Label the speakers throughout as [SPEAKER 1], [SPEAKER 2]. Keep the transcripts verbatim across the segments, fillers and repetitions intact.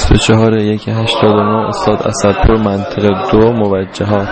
[SPEAKER 1] بیست و چهار یک هشتاد و نه استاد اسدپور منطقه دو موجهات.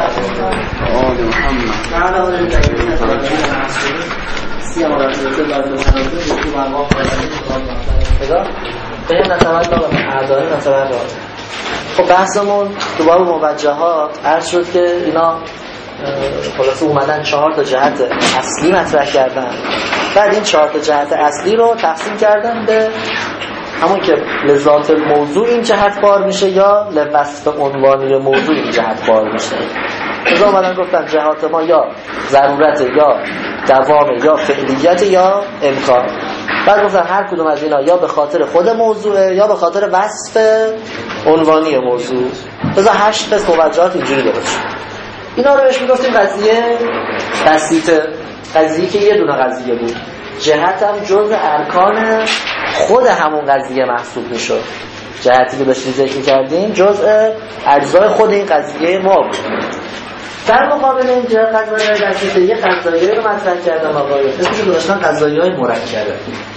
[SPEAKER 2] خب بحثمون تو باب موجهات عرض شد که اینا خلاصه اومدن چهار تا جهت اصلی مطرح کردن. بعد این چهار تا جهت اصلی رو تقسیم کردن به همون که لذات موضوع این جهت بار میشه یا لوصف عنوانی موضوع این جهت بار میشه. از اومدن گفتن جهات ما یا ضرورت یا دوام یا فعلیت یا امکان. بعد گفتن هر کدوم از اینا یا به خاطر خود موضوعه یا به خاطر وصف عنوانی موضوع. بذار هشت قسم موجهات اینجوری درست. اینا رو بهش میگفتیم قضیه بسیطه، قضیه که یه دونه قضیه بود، جهت هم جزء ارکان خود همون قضیه محسوب میشد. جهتی که داشتیم ذکر کردیم جزء اجزای خود این قضیه ما بود. در مقابل این جهت قضایای بسیطه یه قضایایی رو مطرح کردم آقایون، اسمش رو داشتن قضایای مرکبه.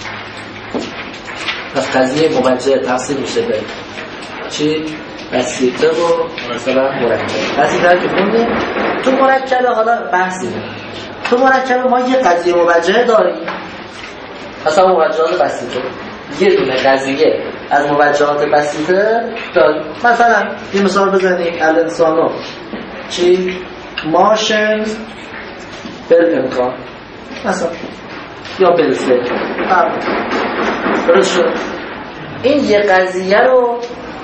[SPEAKER 2] پس قضیه موجه تقسیم میشه به چی؟ بسیطه و مثلا مرکب. بسیطه که خوندیم تو مرکبه حالا بحثی نه. تو مرکبه ما یه قضیه موجه داریم، مثلا موجهات بسیطه یه دونه قضیه از موجهات بسیطه داریم. مثلا یه مثال بزنیم الانسانو چی؟ ماشن بالامکان مثلا یا بالفعل. درست شد. این یه قضیه رو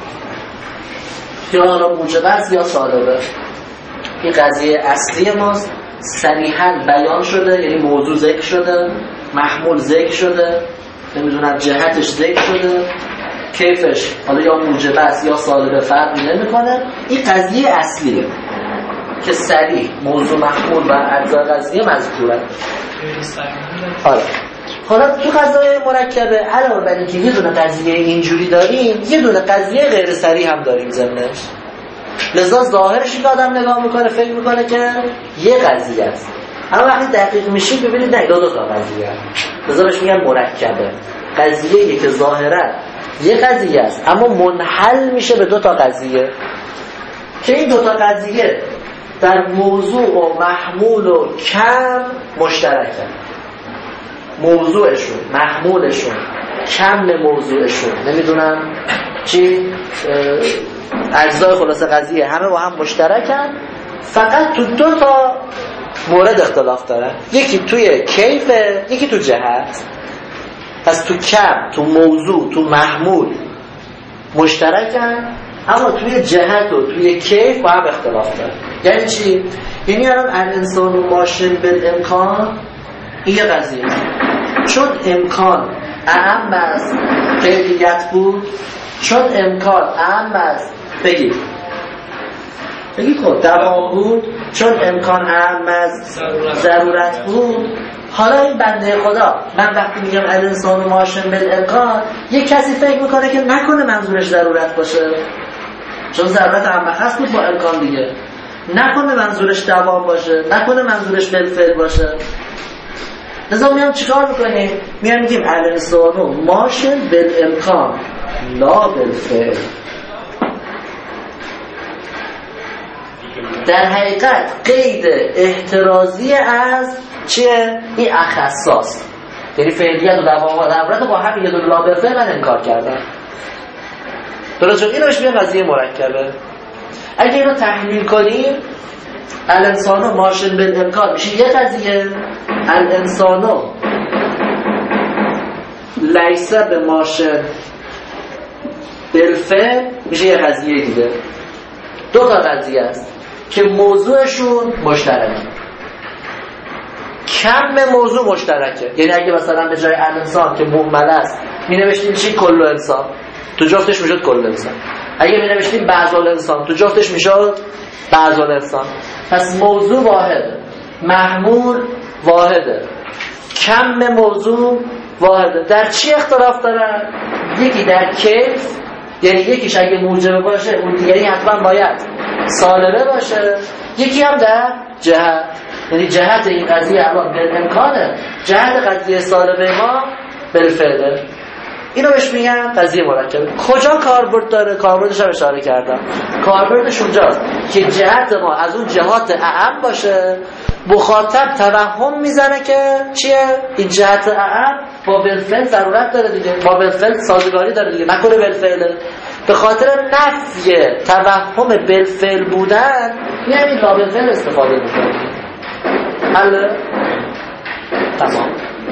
[SPEAKER 2] یا حالا موجب است یا سالبه، این قضیه اصلی ماست، صریحاً بیان شده، یعنی موضوع ذکر شده، محمول ذکر شده، نمیدونم جهتش ذکر شده، کیفش حالا یا موجب است یا سالبه فرقی نمیکنه. این قضیه اصلیه که صریح موضوع محمول و اجزای قضیه مذکوره. حالا حالا تو قضایای مرکبه علاوه بر اینکه یه دونه قضیه اینجوری داریم، یه دونه قضیه غیر صریح هم داریم ضمنش. لذا ظاهرش که آدم نگاه میکنه فکر میکنه که یه قضیه است، اما وقتی دقیق میشید ببینید نه دو دو تا قضیه است. لذا بهش میگن مرکبه. قضیه‌ای که ظاهرا یه قضیه است اما منحل میشه به دو تا قضیه که این دو تا قضیه در موضوع و محمول و کم مشترکن. موضوعشون، محمولشون، کم موضوعشون، نمیدونم چی، اجزای خلاصه قضیه همه با هم مشترکن، فقط تو دو تا مورد اختلاف دارن. یکی توی کیفه، یکی تو جهت. پس تو کم، تو موضوع، تو محمول مشترکن، اما توی جهت و توی کیف با هم اختلاف دارن. یعنی چی؟ یعنی الان الانسان و ماشین بالامکان این یه قضیه است. چون امکان اهم از فعلیت بود، چون امکان اهم از بگید بگید خود دوام بود، چون امکان اهم از ضرورت بود. حالا این بنده خدا من وقتی میگم الانسان و ماشین بالامکان، یک کسی فکر میکنه که نکنه منظورش ضرورت باشه، چون ضرورت هم مخص بود با امکان دیگه، نکنه منظورش دوام باشه، نکنه منظورش بالفعل باشه. لذا میام چیکار میکنیم؟ میام میگیم الانسانو ماشین بالامکان لا بالفعل. در حقیقت قید احترازی از چیه؟ این اخصاص، یعنی فعلیت و دوام و ضرورت با هم یه دونه لا بالفعل من انکار کردم. درست شد؟ اینو بهش میگن قضیه مرکبه. اگه اینو تحلیل کنیم الانسانو ماشین بالامکان میشه یه قضیه، الانسانو لیس به ماشین بالفعل میشه یه قضیه دیگه. دو تا قضیه است که موضوعشون مشترکه، کم موضوع مشترکه. یعنی اگه مثلا به جای الانسان که مهمل است می نوشتیم چی؟ کل انسان، تو جفتش میشد کل انسان. اگه می نوشتیم بعض الانسان، تو جفتش میشد بعض الانسان. پس موضوع واحده، محمول واحده، کم موضوع واحده. در چی اختلاف دارن؟ یکی در کیف، یعنی یکیش اگه موجبه باشه اون دیگری حتما باید سالبه باشه. یکی هم در جهت، یعنی جهت این قضیه الان بالامکانه، جهت قضیه سالبه ما بالفعله. اینو بهش میگن قضیه مرکبه. کجا کاربرد داره؟ کاربردش هم اشاره کردم. کاربردش اونجاست که جهت ما از اون جهات اعم باشه، مخاطب توهم میزنه که چیه؟ این جهت اعم با بالفعل ضرورت داره دیگه، با بالفعل سازگاری داره دیگه، نکنه بالفعله. به خاطر نفی توهم بالفعل بودن یعنی لا بالفعل استفاده میکنه. حالا تمام.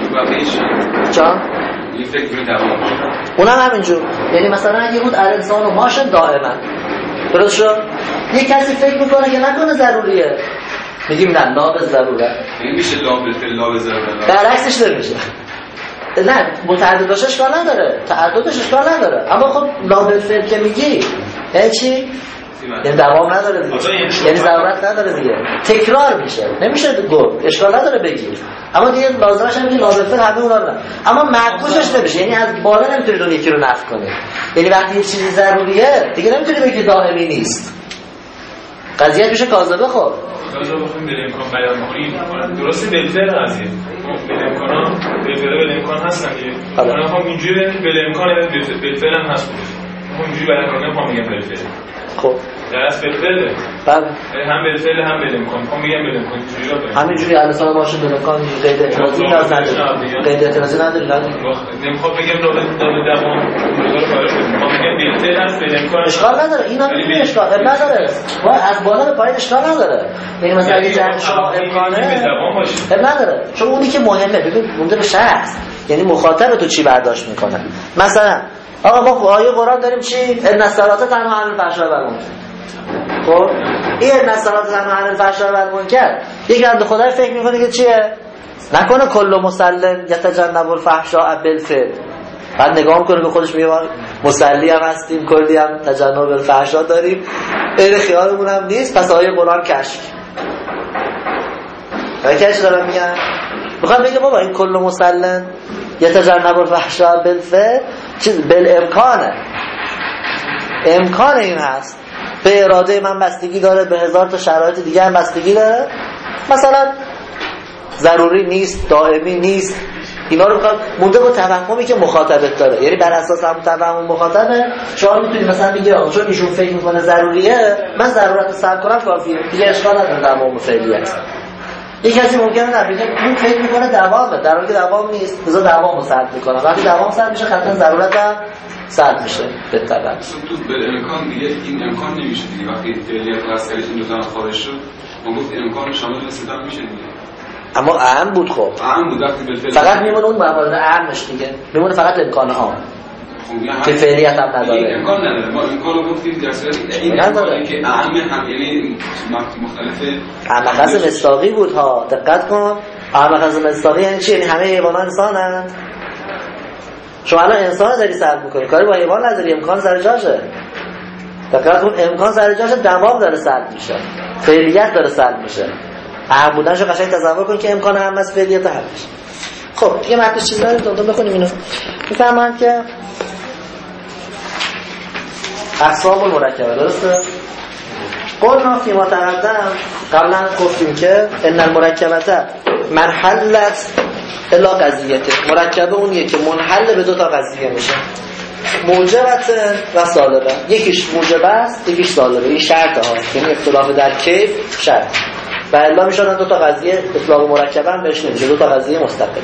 [SPEAKER 2] جان
[SPEAKER 3] این فکر می دوام
[SPEAKER 2] اونم همینجور. یعنی مثلا اگه بود الانسان و ماشن دائما درست شد، یک کسی فکر میکنه که نکنه ضروریه، میگیم نه لا به ضروره.
[SPEAKER 3] این میشه لا به لا به ضروره،
[SPEAKER 2] برعکسش نمیشه. نه متعدد باشه اشکال نداره، تعددش اشکال نداره، اما خب لا بالفعل که میگی یعنی چی؟ یعنی دوام نداره دیگه، یعنی ضرورت نداره دیگه، تکرار میشه، نمیشه گفت اشکال نداره بگی، اما دیگه لازمش هم میگه لا بالفعل همه اونا رو، اما معکوسش نمیشه، یعنی از بالا نمیتونید اون یکی رو نفی کنی. یعنی وقتی یه چیزی ضروریه دیگه نمیتونی بگی دائمی نیست، قضیه میشه کاذبه. خب
[SPEAKER 4] لازم بخویم به امکان بیان کنیم، درسته بالفعل قضیه به امکانا بالفعل به امکان هستن دیگه، من میخوام اینجوری به امکان بالفعل هم هست، میخوام اینجوری بیان کنم، نمیخوام بگم بالفعل. خب در اصل بالفعل
[SPEAKER 2] بله
[SPEAKER 4] هم بالفعل هم به امکان، میخوام بگم به امکان اینجوری
[SPEAKER 2] همینجوری الان باشه به امکان قید اعتراضی نداره، قید اعتراضی نداره،
[SPEAKER 4] نمیخوام بگم دو به دوام رو براش میخوام بگم بالفعل هست به امکان،
[SPEAKER 2] اشکال نداره، اینا میگه اشکال نداره، با از بالا به پایین اشکال نداره. یعنی مثلا اگه جمع شما امکانه نداره، چون اونی که مهمه ببین مونده به شخص، یعنی مخاطب تو چی برداشت میکنه. مثلا آقا ما آیه قرآن داریم چی؟ ان الصلاة تنهی عن الفحشاء و المنکر. خب این ان الصلاة تنهی عن الفحشاء و المنکر یک بنده خدای فکر میکنه که چیه؟ نکنه کل مسلم یتجنب الفحشاء بالفعل، بعد نگاه میکنه به خودش میگه مصلی هم هستیم، کلی هم تجنب الفحشاء داریم، غیر خیالمون هم نیست، پس آیه قرآن کشف. من کش دارم میگم میخوام بگم بابا این کل مسلم یتجنب الفحشاء بالفعل چیز بالامکانه، امکان این هست، به اراده من بستگی داره، به هزار تا شرایط دیگه هم بستگی داره، مثلا ضروری نیست، دائمی نیست، اینا رو میخوام مونده با توهمی که مخاطبت داره، یعنی بر اساس هم توهم مخاطبه شما میتونید مثلا بگید آقا چون ایشون فکر میکنه ضروریه من ضرورت رو سلب کنم کافیه دیگه، اشکال نداره دوام فعلیت. یک کسی ممکنه نبیده اون فکر میکنه دوامه، در حالی که دوام نیست، بذار دوامو سلب میکنه، وقتی دوام سلب میشه قطعا ضرورت هم سلب میشه به تبع.
[SPEAKER 3] تو بالامکان دیگه این امکان نمیشه دیگه، وقتی فعلیت و اصلیت این دو تا خارج شد ما گفت امکان شامل استدلال میشه دیگه.
[SPEAKER 2] اما اهم بود، خب
[SPEAKER 3] اهم بود وقتی بالفعل
[SPEAKER 2] فقط میمونه اون موارد اهمش دیگه، میمونه فقط امکان ها که فعلیت هم نداره،
[SPEAKER 3] امکان نداره. ما امکان رو گفتیم در صورتی این امکانی که اهم هم یعنی مختلفه
[SPEAKER 2] احمقاز مصداقی بود ها، دقت کن. احمقاز مصداقی یعنی چی؟ یعنی همه حیوانات انسانن. شما الان انسان داری سلب میکنی، کاری با حیوان نداری، امکان سر جاشه. دقت کن امکان سر جاشه، دوام داره سلب میشه، فعلیت داره سلب میشه. اهم بودنشو قشنگ تصور کن که امکان هم از فعلیت هم میشه. خب دیگه متنش چیز دارید دو بخونیم اینو. میفهمن که اقسام المرکبه درسته؟ قلنا فیما تقدم قبلا گفتیم که ان المرکبه منحلت الا قضیته، مرکبه اونیه که منحل به دو تا قضیه میشه، موجبت و سالبه. یکیش موجبه است یکیش سالبه، این شرط ها، یعنی اختلاف در کیف شرط و الا میشونن دو تا قضیه اطلاق مرکبه هم بهش نمیشه، دو تا قضیه مستقل.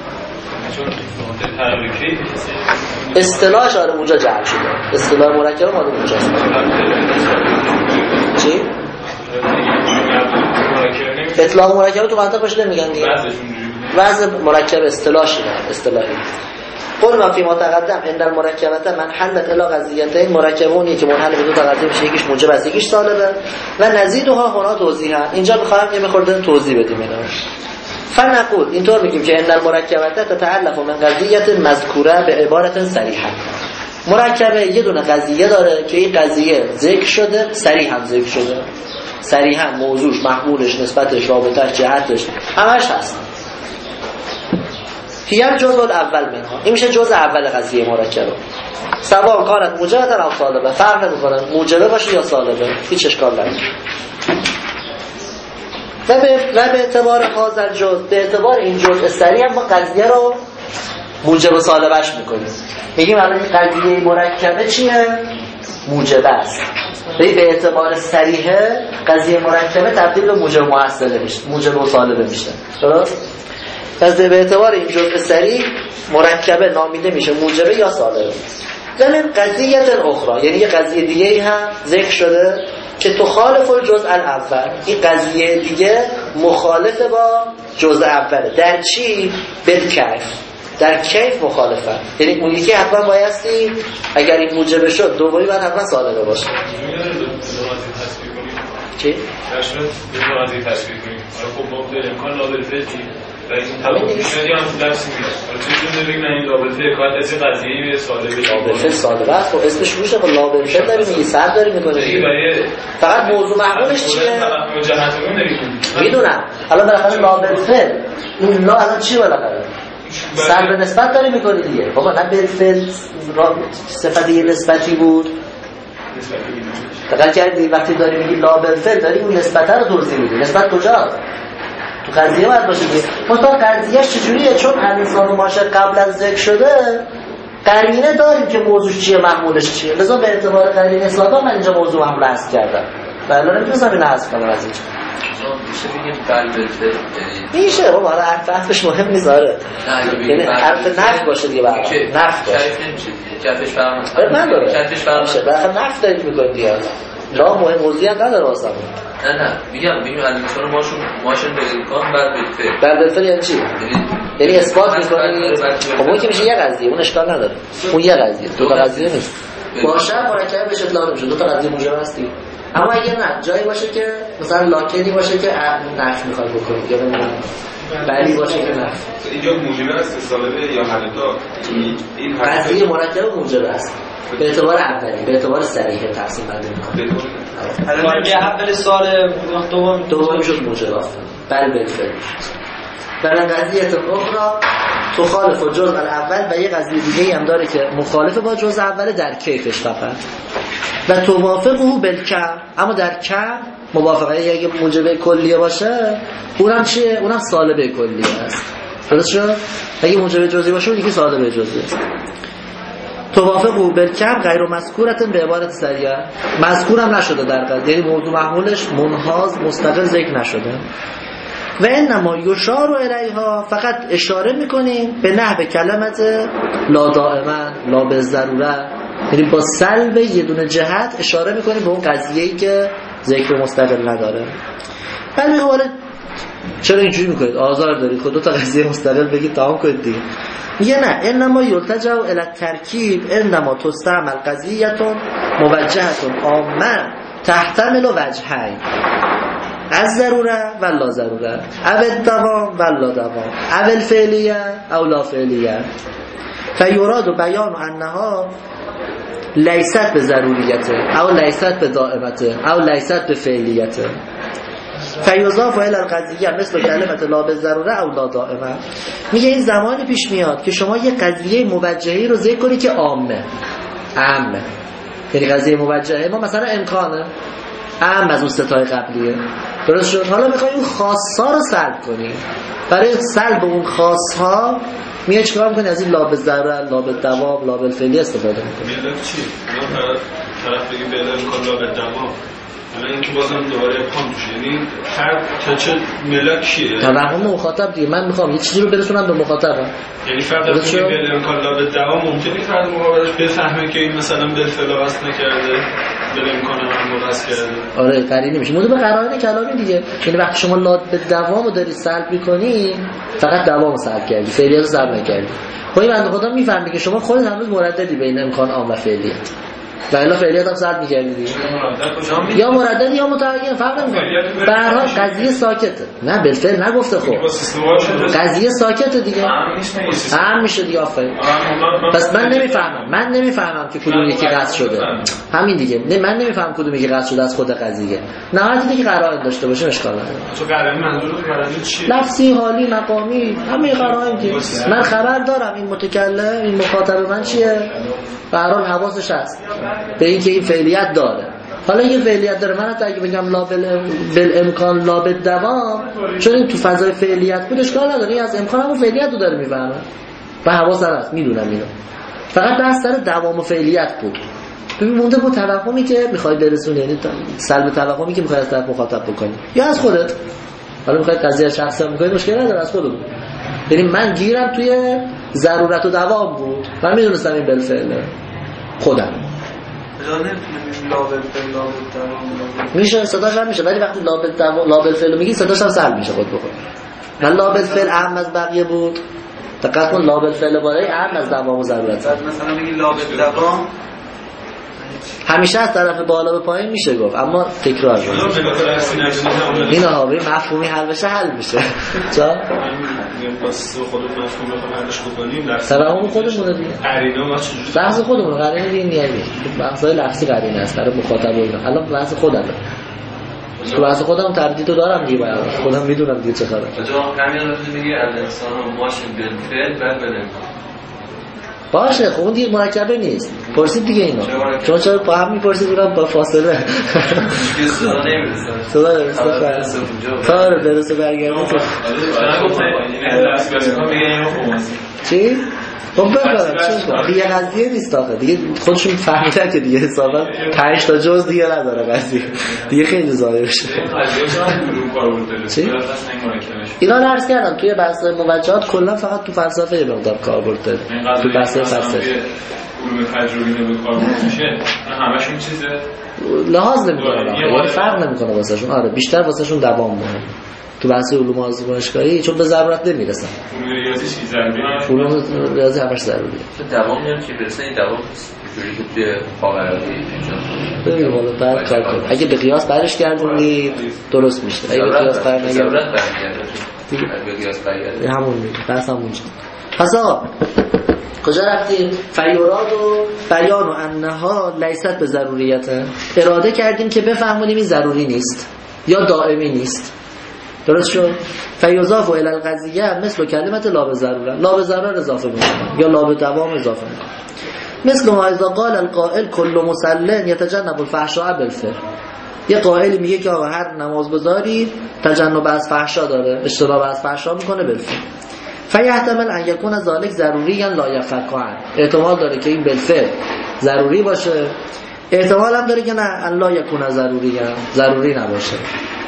[SPEAKER 2] اصطلاحش آره اونجا جعل شده، اصطلاح مرکبه مال اونجاست. چی؟ اطلاق مرکبه تو منطق بشه نمیگن دیگه، وضع مرکب اصطلاحی نه، اصطلاحی. قلنا فی ما تقدم ان المرکبه منحلت الی قضیتین، مرکبونی که منحل به دو تا قضیه میشه، یکیش موجب است یکیش سالبه و نزیدها هنا توضیحا. اینجا میخوایم یه مقدار توضیح بدیم اینا. فنقول اینطور میگیم که ان المرکبه تتعلق من قضیه مذکوره به عبارت صریحه، مرکبه یه دونه قضیه داره که این قضیه ذکر شده، صریحا ذکر شده، صریحا موضوعش، محمولش، نسبتش، رابطش، جهتش همش هست. هیل جزء الاول منها، این میشه جزء اول قضیه مرکبه. سواء کانت موجبه او سالبه، فرق نمیکنه موجبه باشه یا سالبه، هیچ اشکال نداره. و به و به اعتبار حاضر جزء، به اعتبار این جزء سریع ما قضیه رو موجب سالبش میکنیم. میگیم الان این قضیه مرکبه چیه؟ موجبه است. به اعتبار صریحه قضیه مرکبه تبدیل به موجب محصله میشه، موجب و سالبه میشه. درست؟ پس به اعتبار این جزء صریح مرکبه نامیده میشه موجبه یا سالبه. ولی قضیه اخرى، یعنی یه قضیه دیگه ای هم ذکر شده که تخالف الجزء الاول. این قضیه دیگه مخالف با جزء اوله. در چی؟ بالکیف. در کیف مخالفه. یعنی اون یکی حتما بایستی اگر این موجب شد دومی باید حتما سالبه باشه. چی؟
[SPEAKER 4] در شد به قضیه تصویر کنیم. خب ما به امکان لابلفتی و این تمام میشنی هم تو درسی میاد. چون بگیم این لابلفه کار از این قضیه به سالبه
[SPEAKER 2] لابلفه سالبه است. خب اسمش روشه. خب لابلفه داری میگی سر داری میکنی. فقط موضوع محمولش چیه؟ میدونم. الان بالاخره لابلفه این لا الان چی بالاخره؟ سر به نسبت داری میکنی دیگه. بابا نه بالفعل صفت یه نسبتی بود. دقیق کردی وقتی داری میگی لا بالفعل داری اون نسبت رو توضیح میدی. نسبت کجا؟ تو قضیه باید باشه دیگه. مثلا قضیهش چجوریه؟ چون انسان و ماشه قبل از ذکر شده قرینه داریم که موضوعش چیه محمولش چیه. لذا به اعتبار قرینه اصلاحا من اینجا موضوع محمول حذف کردم. ولی نمیتونم اینو حذف کنم از اینجا.
[SPEAKER 5] میشه بگیم بالفعل
[SPEAKER 2] میشه بابا حرف حرفش مهم نیست. آره یعنی حرف نفت باشه دیگه. برام نفت باشه
[SPEAKER 5] کفش فرق
[SPEAKER 2] من داره
[SPEAKER 5] کفش فرق
[SPEAKER 2] باشه. بالاخره نفت دارید میکنید دیگه. لا مهم موضوعی نداره واسه
[SPEAKER 5] نه نه میگم میگم الان ماشون ماشون به امکان بعد بالفعل
[SPEAKER 2] بعد بالفعل یعنی چی؟ یعنی اثبات میکنید. خب اون که میشه یه قضیه، اون اشکال نداره. اون یه قضیه، دو تا قضیه نیست. باشه مرکب بشه اطلاق نمیشه. دو تا قضیه موجب هستی. اما اگه نه جایی باشه که مثلا لاکنی باشه که نفی میخواد بکنید یا نمیدونم بلی باشه که نفی.
[SPEAKER 3] اینجا موجب است سالبه یا حالتا این
[SPEAKER 2] قضیه مرکب موجب است به اعتبار اولی، به اعتبار صریحه تقسیم بندی میکنه.
[SPEAKER 6] الان یه اول سال دوم
[SPEAKER 2] دوم شد موجب است. بل بالفعل. برای قضیه اخرى تخالف و جزء الاول و یه قضیه دیگه هم داره که مخالف با جزء اول در کیفش فقط و توافقه بالکم. اما در کم موافقه اگه موجب کلیه باشه اونم چیه؟ اونم سالبه کلیه است. درست شد؟ اگه موجب جزئی باشه اون یکی سالبه جزئی است. توافقه بالکم غیر مذکورت به عبارت سریعه. مذکورم نشده در قضیه، یعنی موضوع محمولش منحاز مستقل ذکر نشده. و انما یشار الیها فقط اشاره میکنیم به نحو کلمت لا دائما لا بالضروره، یعنی با سلب یه دونه جهت اشاره میکنیم به اون قضیه‌ای که ذکر مستقل نداره. ولی میگه چرا اینجوری میکنید؟ آزار دارید خود دو تا قضیه مستقل بگید تمام کنید دیگه. میگه نه انما یلتجا الی الترکیب انما تستعمل قضیه موجهه عامه تحتمل وجهین از ضروره و لا ضروره او الدوام و لا دوام او الفعلیه او لا فعلیه فیراد بیان انها لیست به ضروریته او لیست به دائمته او لیست به فعلیته فیضاف الی القضیه مثل کلمت لا به ضروره او لا دائمه. میگه این زمانی پیش میاد که شما یه قضیه موجهی رو ذکر کنی که عامه عامه، یعنی قضیه موجهه ما مثلا امکانه اهم از اون ستای قبلیه. درست شد؟ حالا میخوای اون خاصا رو سلب کنی. برای سلب اون خاصها میای چیکار میکنی؟ از این لا به ضرر، لا به دوام، لا به فعلی استفاده میکنی.
[SPEAKER 4] ملک چی؟ من طرف طرف بگی بله امکان لا به دوام. حالا این که بازم دوباره امکان توش، یعنی هر تا چه ملک چیه؟
[SPEAKER 2] تا مفهوم مخاطب دیگه. من میخوام یه چیزی رو برسونم به مخاطبم.
[SPEAKER 4] یعنی فرد بگی بله امکان لا به دوام ممکنه فرد مقابلش بفهمه که این مثلا بالفعل وصل نکرده. بله امکان هم وصل کرده.
[SPEAKER 2] آره قرینه میشه. موضوع به قرائن کلامی دیگه. یعنی وقتی شما لا به دوامو داری سلب می‌کنی فقط دوامو سلب کردی، فعلیت رو سلب نکردی. خب این بنده خدا میفهمه که شما خودت هنوز مرددی بین امکان عام و فعلیت. و الا فعلیت هم سلب می‌کردی دیگه. یا مردد یا متعین فرق نمی‌کنه. به هر حال قضیه ساکته. نه بالفعل نگفته خب. قضیه ساکته دیگه. هم میشه دیگه آفرین. پس من نمیفهمم. من نمیفهمم که کدوم یکی قصد شده. همین دیگه. نه من نمیفهمم کدوم یکی قصد شده از خود قضیه. نهایت دیگه قرائن داشته باشه اشکال نداره.
[SPEAKER 4] تو قرائن منظورت قرائن چیه؟
[SPEAKER 2] لفظی، حالی، مقامی، همه قرائن که من خبر دارم این متکلم، این مخاطب من چیه؟ به هر حال حواسش هست به این که این فعلیت داره. حالا این فعلیت داره، من حتی اگه بگم لا بالامکان لا بالدوام، چون این تو فضای فعلیت بود اشکال نداره، این از امکان همون فعلیت رو داره میفهمه. و حواسم هست میدونم اینو، فقط بحث سر دوام و فعلیت بود. ببین مونده بود توهمی که میخوای برسونی، یعنی سلب توهمی که میخوای از طرف مخاطب بکنی یا از خودت. حالا میخوای قضیه شخصی میکنی مشکل نداره، از خودت. یعنی من گیرم توی ضرورت و دوام بود، من میدونستم این بالفعل خودم میشه صداش هم میشه، ولی وقتی لابل فعل میگی صداش هم سلب میشه خود بخود. من لابل فعل اهم از بقیه بود، دقت کن لابل فعل بالایی اهم از دوام و ضرورت.
[SPEAKER 6] مثلا میگی لابل دوام
[SPEAKER 2] همیشه از طرف بالا به پایین میشه گفت، اما تکرار اینا ها به مفهومی حل بشه حل میشه. چا؟
[SPEAKER 4] واسه خودت مفهوم بخوام حلش بکنیم در
[SPEAKER 2] تفاهم خودمون دیگه.
[SPEAKER 4] قرینه ما چجوری؟
[SPEAKER 2] بحث خودمون قرینه دیگه نیایی. بحثای لفظی قرینه است برای مخاطب اینا. الان بحث خودمه. تو بحث خودم تردیدو دارم دیگه، باید خودم میدونم دیگه چه خبره.
[SPEAKER 5] جا همین رو میگه از انسان و ماشین بالفعل بعد بنم.
[SPEAKER 2] باشه خب اون دیگه مرکبه نیست. پرسید دیگه اینا. چون چرا با هم میپرسید اونم با فاصله.
[SPEAKER 5] صدا نمیرسه.
[SPEAKER 2] صدا نمیرسه. کار درست برگردیم تو. چی؟ خب بفرم چون دیگه قضیه نیست آخه دیگه خودشون فهمیدن که دیگه حسابا پنج تا جز دیگه نداره قضیه دیگه خیلی ظاهر شده. اینا رو عرض کردم توی بحث موجهات کلا فقط تو فلسفه مقدار کاربرد داره، تو بحث فلسفه
[SPEAKER 3] علوم تجربی نمی کاربرد میشه همشون چیزه
[SPEAKER 2] لحاظ نمیکنه، یعنی فرق نمیکنه واسهشون. آره بیشتر واسهشون دوام مهمه تو بحث علوم آزمایشگاهی، چون به ضرورت نمیرسن.
[SPEAKER 3] علوم ریاضی چی ضروریه؟
[SPEAKER 2] علوم ریاضی همش ضروریه.
[SPEAKER 5] دوام میاد که برسه این دوام جوری که توی خاورمیانه اینجا.
[SPEAKER 2] ببین والا بعد کار کن. اگه به قیاس برش گردونی درست میشه. اگه به قیاس بر نگردونی به قیاس برگردونی همون میشه. بس همونجا. پس آقا کجا رفتیم؟ فیوراد و بیان و انها لیست به ضروریته. اراده کردیم که بفهمونیم این ضروری نیست یا دائمی نیست. درست شد؟ فیضاف و الی القضیه مثل کلمت لا به ضروره، لا به ضرر اضافه میکنم یا لا به دوام اضافه میکنم. مثل ما اذا قال القائل کل مسلم یتجنب الفحشاء بالفعل. یه قائل میگه که آقا هر نمازگزاری تجنب از فحشا داره، اجتناب از فحشا میکنه بالفعل. فیحتمل ان یکون ذلک ضروری یا لا یفقه. احتمال داره که این بالفعل ضروری باشه، احتمال هم داره که نه ان لا یکون ضروری ضروری نباشه.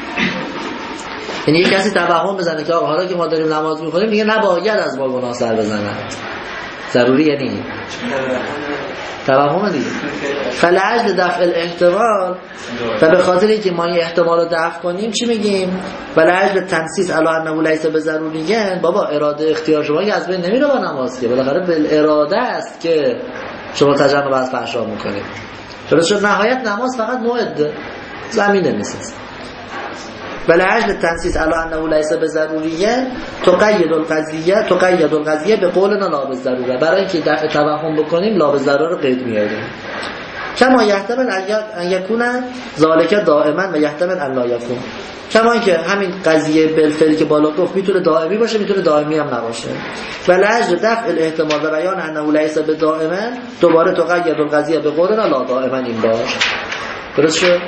[SPEAKER 2] یعنی یک کسی توهم بزنه که آقا حالا که ما داریم نماز میخونیم دیگه نباید از ما گناه سر بزنن، ضروری یعنی توهم دیگه. فلعجل دفع الاحتمال، و به خاطر اینکه ما این احتمال رو دفع کنیم چی میگیم؟ ولعجل تنسیس علی انه لیس بضروریه. بابا اراده اختیار شما که از بین نمیره با نماز که بالاخره بالاراده است که شما تجنب از فحشا میکنید. درست شد؟ نهایت نماز فقط موعد زمینه میسازه. ولعجل تنسیس علی انه لیس بضروریه تقید القضیه تقید القضیه به قولنا لا بالضروره. برای اینکه دفع توهم بکنیم لا بالضروره رو قید میاریم. کما یحتمل ان یکون ذالک دائما و یحتمل ان لا یکون. کما اینکه همین قضیه بالفعلی که بالا گفت میتونه دائمی باشه میتونه دائمی هم نباشه. ولعجل دفع الاحتمال و بیان انه لیس بدائما دوباره تقید القضیه به قولنا لا دائما این باش. درست شد؟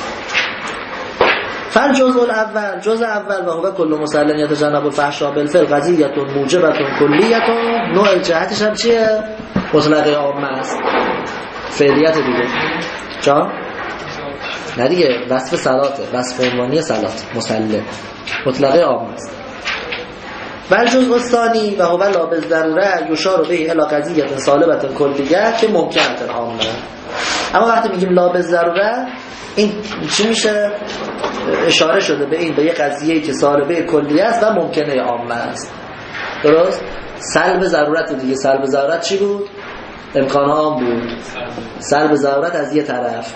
[SPEAKER 2] فل جزء الاول جزء اول و هو کل مسلم یتجنب الفحشاء بالفعل قضیه موجبه کلیه. نوع جهتش هم چیه؟ مطلقه عامه است، فعلیت دیگه. چا؟ نه دیگه وصف صلاته، وصف عنوانی صلات مسلم مطلقه عامه است. بل جزء الثانی و هو لا بالضروره یشار به الی قضیه سالبه کلیه که ممکنه عامه. اما وقتی میگیم لا بالضروره این چی میشه؟ اشاره شده به این به یه قضیه‌ای که سالبه کلیه است و ممکنه عامه است. درست؟ سلب ضرورت دیگه. سلب ضرورت چی بود؟ امکان عام بود. سلب ضرورت از یه طرف.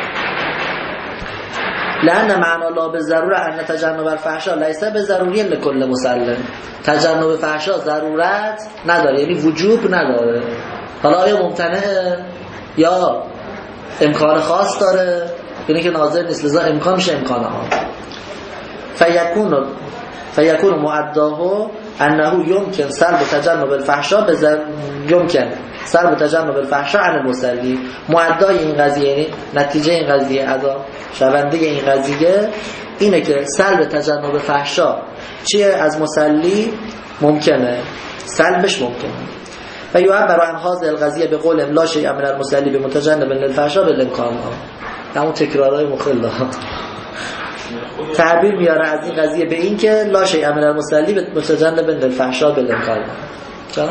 [SPEAKER 2] لأن معنا لا بالضروره ان تجنب الفحشاء لیس بضروری لكل مسلم. تجنب فحشا ضرورت نداره، یعنی وجوب نداره. حالا آیا ممتنعه یا امکان خاص داره؟ یعنی که ناظر نیست، لذا امکان میشه امکان عام. فیکون فیکون معداه انه یمکن سلب تجنب الفحشاء بزر یمکن سلب تجنب الفحشاء عن المصلی. معدای این قضیه، یعنی نتیجه این قضیه، ادا شونده این قضیه اینه که سلب تجنب فحشا چیه؟ از مصلی ممکنه، سلبش ممکنه. فیعبر عن هذه القضیه به قول لا شیء من المصلی بمتجنب للفحشاء بالامکان. همون تکرارهای مخل تعبیر میاره از این قضیه به این که لا شیء من المصلی بمتجنب للفحشاء بالامکان. چرا؟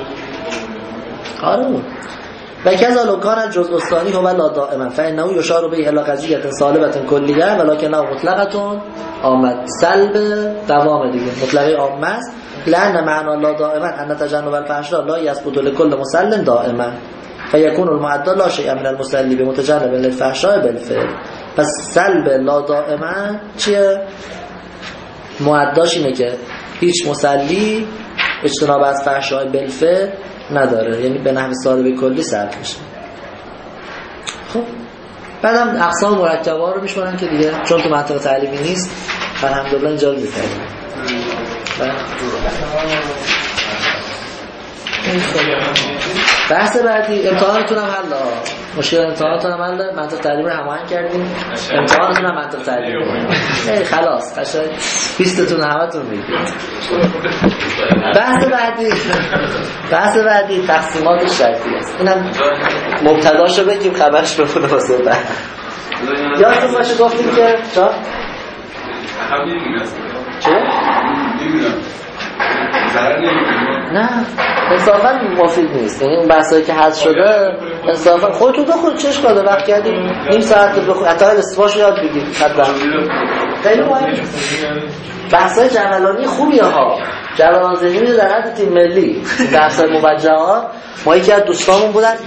[SPEAKER 2] آره. و کذا لو کان الجزء الثانی هو لا دائما فانه یشار به الی قضیه سالبه کلیه ولکنه مطلقه آمد سلب دوام دیگه مطلقه عامه است. لأن معنى لا دائما ان تجنب الفحشاء لا يثبت لكل مسلم دائما فيكون المعدل لا شيء من المسلی بمتجنب للفحشاء بالفعل. پس سلب لا دائما چیه؟ معداش اینه که هیچ مسلی اجتناب از فحشاء بالفعل نداره، یعنی به نحو سالب کلی سلب میشه. خب بعدم اقسام مرکبه ها رو میشمارن که دیگه چون تو منطق تعلیمی نیست الحمدلله اینجا رو بفهمیم. بحث بعدی امتحانتون هم حل مشکل امتحانتون هم حل. منطق تعلیمی رو هماهنگ کردیم، امتحانتون هم منطق تعلیمی ای خلاص قشنگ بیستتون همتون میگید. بحث بعدی بحث بعدی تقسیمات شرطی است. اینم مبتداشو بگیم خبرش بمونه واسه بعد. یادتون باشه گفتیم که چا چه؟ نه انصافا مفید نیست. یعنی اون بحثایی که حذف شده انصافا خودتون بخورید چش کاده وقت کردیم نیم ساعت بخورید حتی استفاش یاد بگید. حتما خیلی مهم بحثای جنرالانی خوبیه ها. جلال ذهنی میده در حد تیم ملی بحثای موجهات. ما یکی از دوستامون بودن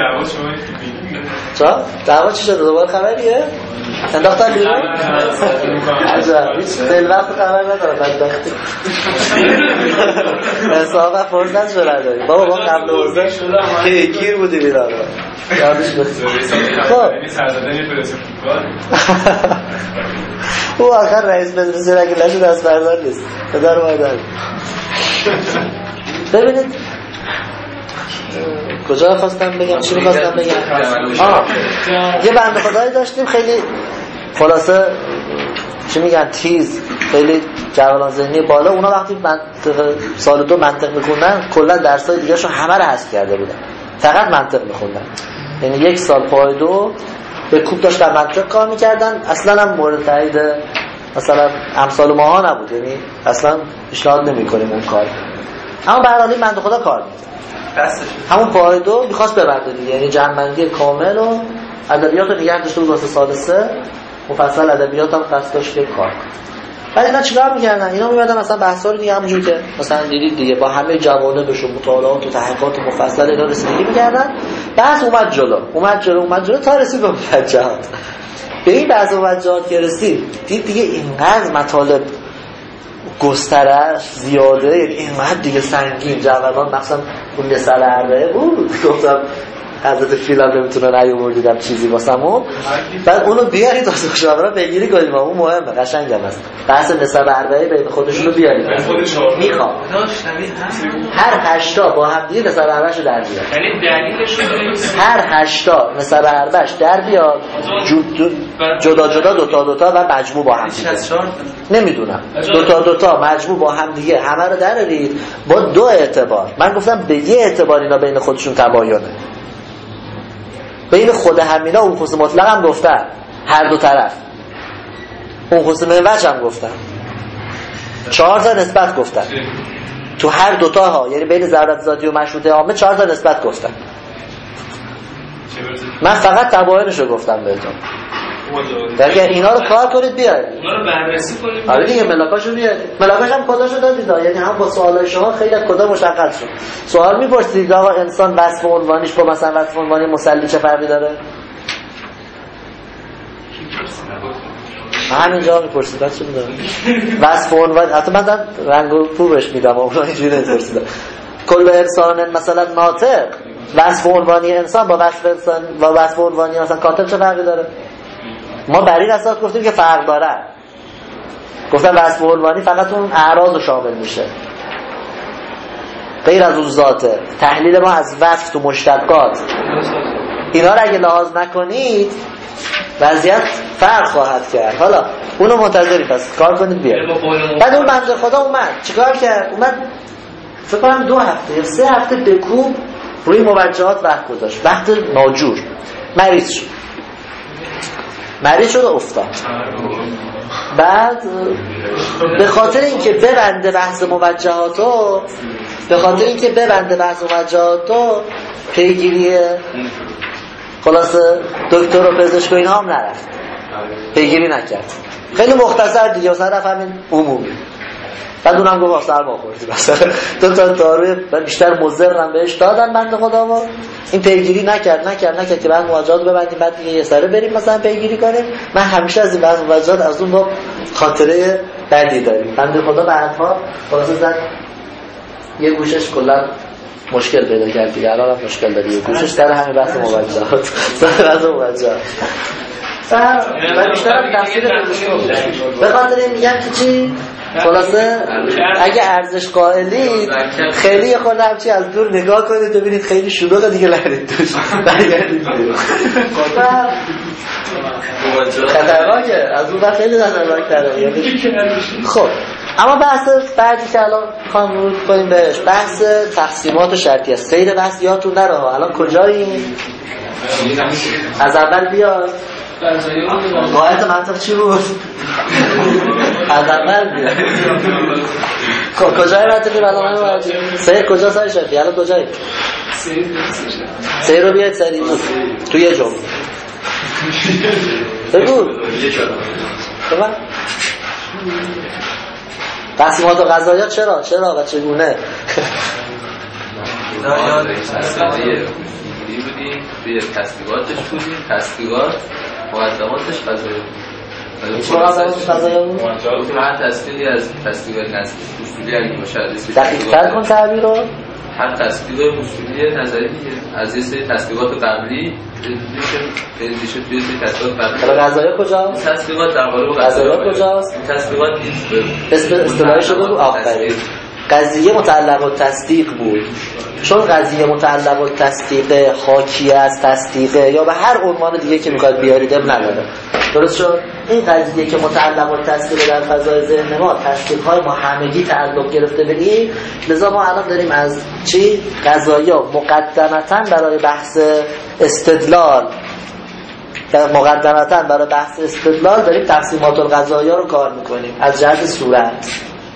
[SPEAKER 2] چا؟ دعوا چی شده؟ دوباره خبریه؟ انداختن بیرون؟ عجب هیچ دل وقت خبر ندارم بدبختی حسابا فرصت شده نداری بابا با قبل حوزه گیر بودی بیران یادش بخیر. خب او آخر رئیس مدرسه اگه نشد از بردار نیست پدر مادر. ببینید کجا خواستم بگم چی خواستم بگم آه یه بنده خدایی داشتیم خیلی خلاصه چی میگن تیز خیلی جوالان ذهنی بالا. اونا وقتی منطق سال دو منطق میخوندن کلا درسای دیگه شو همه رو حذف کرده بودن فقط منطق میخوندن. یعنی یک سال پای دو به کوب داشت در منطق کار میکردن. اصلا هم مورد تایید مثلا امثال ماها نبود، یعنی اصلا پیشنهاد نمیکنیم اون کار. اما به هر حال بنده خدا کار میکرد همون پای دو میخواست ببنده دیگه. یعنی جمع‌بندی کامل و ادبیات رو نگه داشته بود واسه سال سه مفصل ادبیات هم قصد داشت که کار کنه. بعد اینا چیکار می‌کردن؟ اینا می‌مدن مثلا بحثا رو دیگه همونجوری که مثلا دیدید دیگه با همه جوانبش و مطالعات و تحقیقات مفصل اینا رسیدگی می‌کردن. بحث اومد جلو اومد جلو اومد جلو تا رسید به موجهات. به این بحث موجهات که رسید دید دیگه اینقدر مطالب گسترش زیاده، یعنی اینقدر دیگه سنگین جوانان مثلا اون نسل عربه بود گفتم حضرت فیلم نمیتونه نیاوردیدم چیزی واسمون. بعد اونو بیارید واسه مشاوره بگیری کنیم اون مهمه قشنگم است. بحث نسب اربعه بین خودشون رو بیارید میخوام هر هشتا با هم دیگه نسب اربعه‌شو در بیار.
[SPEAKER 4] یعنی دلیلش
[SPEAKER 2] هر هشتا نسب اربعه‌اش در بیار جدا جدا دوتا دوتا و مجموع با هم دیگه. نمیدونم دوتا دوتا مجموع با هم دیگه همه رو درارید با دو اعتبار. من گفتم به یه اعتبار اینا بین خودشون تباینه. بین خود همینا اون خصوص مطلق هم گفتن هر دو طرف. اون خصوص منوچ هم گفتن. چهار تا نسبت گفتن. تو هر دوتا ها یعنی بین ضرورت ذاتی و مشروطه عامه چهار تا نسبت گفتن. من فقط تباینشو گفتم بهتون. درگه اینا رو کار کنید بیارید.
[SPEAKER 4] اونا رو بررسی کنید.
[SPEAKER 2] آره دیگه ملاکاشو بیارید. ملاکاش هم کداشو دادید. یعنی هم با سوالای شما خیلی از کدا مشخص شد. سوال میپرسید آقا انسان وصف عنوانیش با مثلا وصف عنوانی مسلی چه فرقی داره؟ همینجا میپرسید چه میدونم. وصف عنوان حتی من دارم رنگ و پوبش میدم اونا اینجوری نپرسیدم. کل انسان مثلا ناطق وصف عنوانی انسان با وصف انسان و وصف عنوانی مثلا کاتب چه فرقی داره؟ ما بر این اساس گفتیم که فرق داره. گفتم وصف عنوانی فقط اون اعراض رو شامل میشه غیر از اون ذاته. تحلیل ما از وصف تو مشتقات اینا رو اگه لحاظ نکنید وضعیت فرق خواهد کرد. حالا اونو منتظری پس کار کنید بیاد. بعد اون بنده خدا اومد چیکار کرد؟ اومد فکر کنم دو هفته یا سه هفته بکوب روی موجهات وقت گذاشت، وقت ناجور مریض شد مریض شد و افتاد. بعد به خاطر اینکه ببنده بحث موجهاتو به خاطر اینکه ببنده بحث موجهاتو پیگیری خلاصه دکتر و پزشک و اینا هم نرفت، پیگیری نکرد، خیلی مختصر دیگه مثلا رفت همین عمومی. بعد اونم گفت سر ما خوردی مثلا دو تا داروی بیشتر مضرم بهش دادن بنده خدا و این پیگیری نکرد نکرد نکرد که بعد مواجهات ببندیم بعد دیگه یه سره بریم مثلا پیگیری کنیم. من همیشه از این بعض مواجهات از اون با خاطره بدی داریم. بنده خدا بعدها خلاصه زد یه گوشش کلا مشکل پیدا کرد دیگه، الان هم مشکل داره یه گوشش سر همین بحث مواجهات سر بحث مواجهات و بیشتر هم تفسیر به خاطر این میگم که چی خلاصه اگه ارزش قائلید خیلی خود همچی از دور نگاه کنید ببینید خیلی شلوغه دیگه نرید توش برگردید خطرناکه از اون خیلی خطرناک تره. خب اما بحث بعدی که الان خواهم رو کنیم بهش بحث تقسیمات شرطی است. سیر بحث یادتون نره ها. الان کجاییم؟ از اول بیاد قاعده منطق چی بود؟ از اول بیاد کجای منطقی برنامه باید؟ سیر کجا سر شرطی؟ الان کجایی؟ سیر رو بیاید سری توی یه جمله بگو بگو تقسیمات و قضایات چرا؟ چرا و چگونه؟
[SPEAKER 5] بودیم توی تصدیقاتش بودیم تصدیقات مقدماتش قضایات
[SPEAKER 2] چه مقدماتش قضایات بود؟
[SPEAKER 5] هر تصدیقی از تصدیقات اصولی اگه مشخص
[SPEAKER 2] دقیق‌تر کن تعبیر رو.
[SPEAKER 5] هر تصدیق اصولی نظری دیگه از یه سری تصدیقات قبلی میشه توی سری تصدیقات قبلی.
[SPEAKER 2] قضایات کجاست؟
[SPEAKER 5] تصدیقات در قالب
[SPEAKER 2] قضایات کجاست؟
[SPEAKER 5] تصدیقات
[SPEAKER 2] اسم اصطلاحی شده بود آفرین. قضیه متعلق بالتصدیق بود، چون قضیه متعلق بالتصدیق حاکی از تصدیقه یا به هر عنوان دیگه که میخواد بیارید اب نداره. درست شد؟ این قضیه که متعلق بالتصدیق در فضای ذهن ما تصدیق‌های ما همگی تعلق گرفته بدیم، لذا ما الان داریم از چی؟ قضایا مقدمتاً برای بحث استدلال مقدمتاً برای بحث استدلال داریم تقسیمات القضایا رو کار میکنیم از جهت صورت.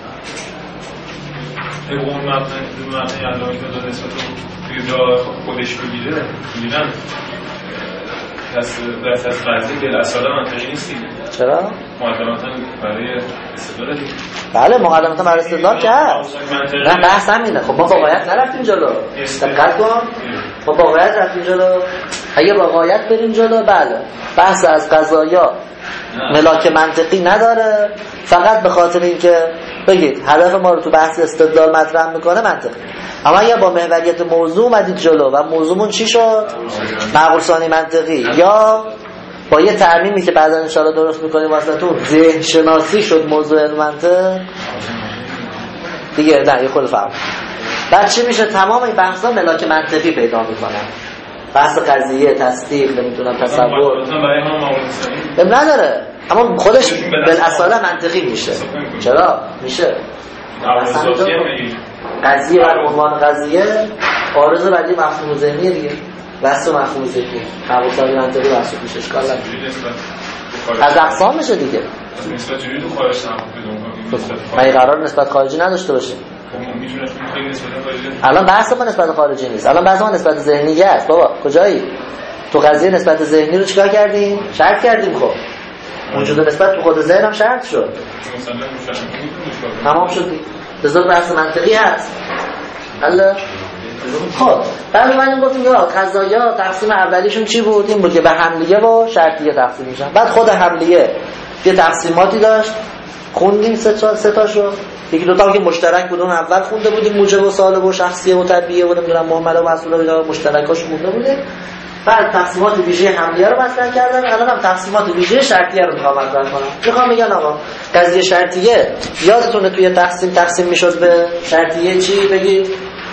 [SPEAKER 4] اون مبنی مبنی علامه که داده نسبت توی جا خودش بگیره میگن دست دست از قضیه دل اصاله منطقی نیست دیگه.
[SPEAKER 2] چرا؟
[SPEAKER 4] مقدمتا برای استدلال دیگه.
[SPEAKER 2] بله مقدمتا برای استدلال که هست. نه بحث همینه. خب ما با قایت نرفتیم جلو. دقت کن. ما با قایت رفتیم جلو. اگه با قایت بریم جلو بله بحث از قضایا ملاک منطقی نداره، فقط به خاطر اینکه بگید هدف ما رو تو بحث استدلال مطرح میکنه منطقی. اما اگه با محوریت موضوع اومدید جلو و موضوعمون چی شد؟ معقول ثانی منطقی یا با یه ترمیمی که بعدا ان شاءالله درست میکنیم واسهتون ذهن شناسی شد موضوع منطق دیگه نه یه خود فرق. بعد چی میشه؟ تمام این بحثا ملاک منطقی پیدا میکنن. بحث قضیه تصدیق نمیدونم تصور ام نداره اما خودش بالاصاله منطقی میشه. چرا؟ میشه قضیه بر عنوان قضیه عارض بعدی مفهوم ذهنی دیگه بحث مفهوم ذهنی حواسای منطقی بحث میشه اشکال نداره از اقسام میشه دیگه.
[SPEAKER 4] نسبت جوری تو خارج نمیشه
[SPEAKER 2] مگه قرار نسبت خارجی نداشته باشه؟ الان بحث ما نسبت خارجی نیست، الان بحث ما نسبت ذهنی است. بابا کجایی؟ تو قضیه نسبت ذهنی رو چیکار کردیم؟ شرط کردیم. خب موجود نسبت تو خود ذهن هم شرط شد تمام شد دیگه. لذا بحث منطقی هست. الله خب بعد من گفتم یا قضایا تقسیم اولیشون چی بود؟ این بود که به حملیه و شرطیه تقسیم میشن. بعد خود حملیه یه تقسیماتی داشت خوندیم سه تا سه تاشو. یکی دو تا که مشترک بود اون اول خونده بودیم موجب و سالب و شخصیه و طبیعیه و نمیدونم محمله و مسئوله و مشترکاش خونده بودیم. بعد تقسیمات ویژه حملیه رو مطرح کردن. الان هم تقسیمات ویژه شرطیه رو میخوام مطرح کنم. میخوام بگم آقا قضیه شرطیه یادتونه توی تقسیم تقسیم میشد به شرطیه چی بگید؟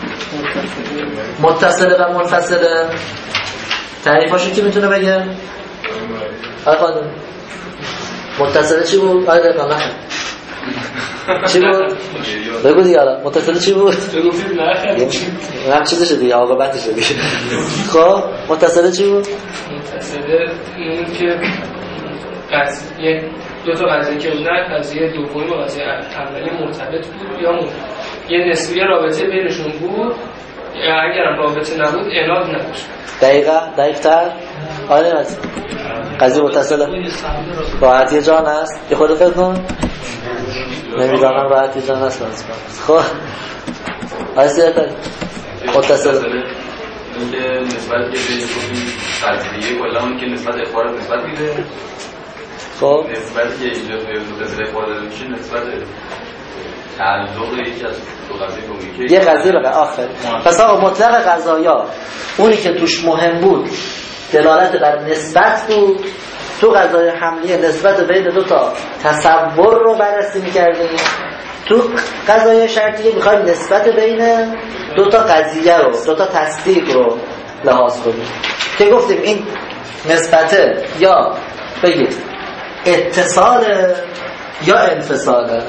[SPEAKER 2] متصله و منفصله. تعریفاشو کی میتونه بگه؟ آقا خانم متصله چی بود؟ آقا دقیقا چی بود؟ بگو دیگه حالا متصل چی بود؟
[SPEAKER 4] بگفتید نه
[SPEAKER 2] هم چیزشه دیگه عاقبتشه دیگه. خب متصل چی بود؟
[SPEAKER 7] متصل این که قضیه دو تا قضیه که بودن، قضیه دومی و قضیه اولی مرتبط بود یا مرتبط یه نسبی رابطه بینشون بود، اگرم رابطه نبود عناد نداشت.
[SPEAKER 2] دقیقا دقیق‌تر آره از قضیه متصله راحتی جان است یه خود فکر کن نمیدانم راحتی جان است خب آره سیده متصله
[SPEAKER 5] اینکه نسبت که بهش گفتیم قضیه کلا اون که نسبت اخبار نسبت میده
[SPEAKER 2] خب
[SPEAKER 5] نسبت که اینجا به متصل اخبار داده میشه نسبت تعلق یکی از دو قضیه کمیکه
[SPEAKER 2] یه قضیه بگه آخر پس آقا مطلق قضایا اونی که توش مهم بود دلالت بر نسبت بود. تو قضای حملیه نسبت بین دو تا تصور رو بررسی می‌کردیم، تو قضای شرطیه می‌خوایم نسبت بین دو تا قضیه رو دو تا تصدیق رو لحاظ کنیم که گفتیم این نسبته یا بگید اتصال یا انفصاله،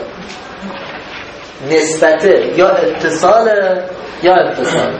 [SPEAKER 2] نسبته یا اتصال یا انفصال.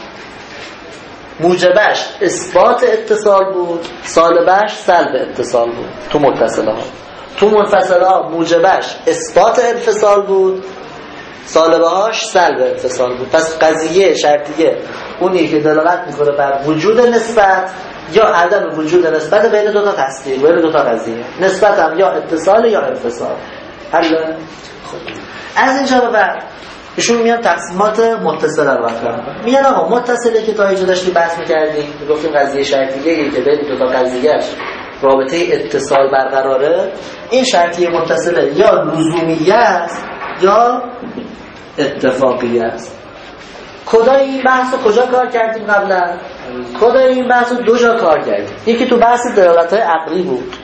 [SPEAKER 2] موجبش اثبات اتصال بود، سالبش سلب اتصال بود تو متصله ها. تو منفصله ها موجبش اثبات انفصال بود، سالبه هاش سلب انفصال بود. پس قضیه شرطیه اونی که دلالت میکنه بر وجود نسبت یا عدم وجود نسبت بین دو تا تصدیق، بین دو تا قضیه. نسبت هم یا اتصال یا انفصال. حل. از اینجا به بعد ایشون میان تقسیمات متصله رو مطرح میکنن. میان آقا متصله که تا اینجا داشتیم بحث می‌کردیم، گفتیم قضیه شرطیه که بین دو تا قضیه‌اش رابطه اتصال برقراره، این شرطیه متصله یا لزومیه است یا اتفاقیه است. کدای این بحث رو کجا کار کردیم قبلا؟ کدای این بحث رو دو جا کار کردیم. یکی تو بحث دلالت‌های عقلی بود،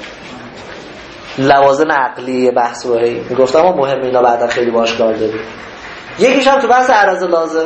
[SPEAKER 2] لوازم عقلی بحث رو هی میگفتم اما مهم اینا بعدا خیلی باش کار داریم. یکیش هم تو بحث عرض لازم،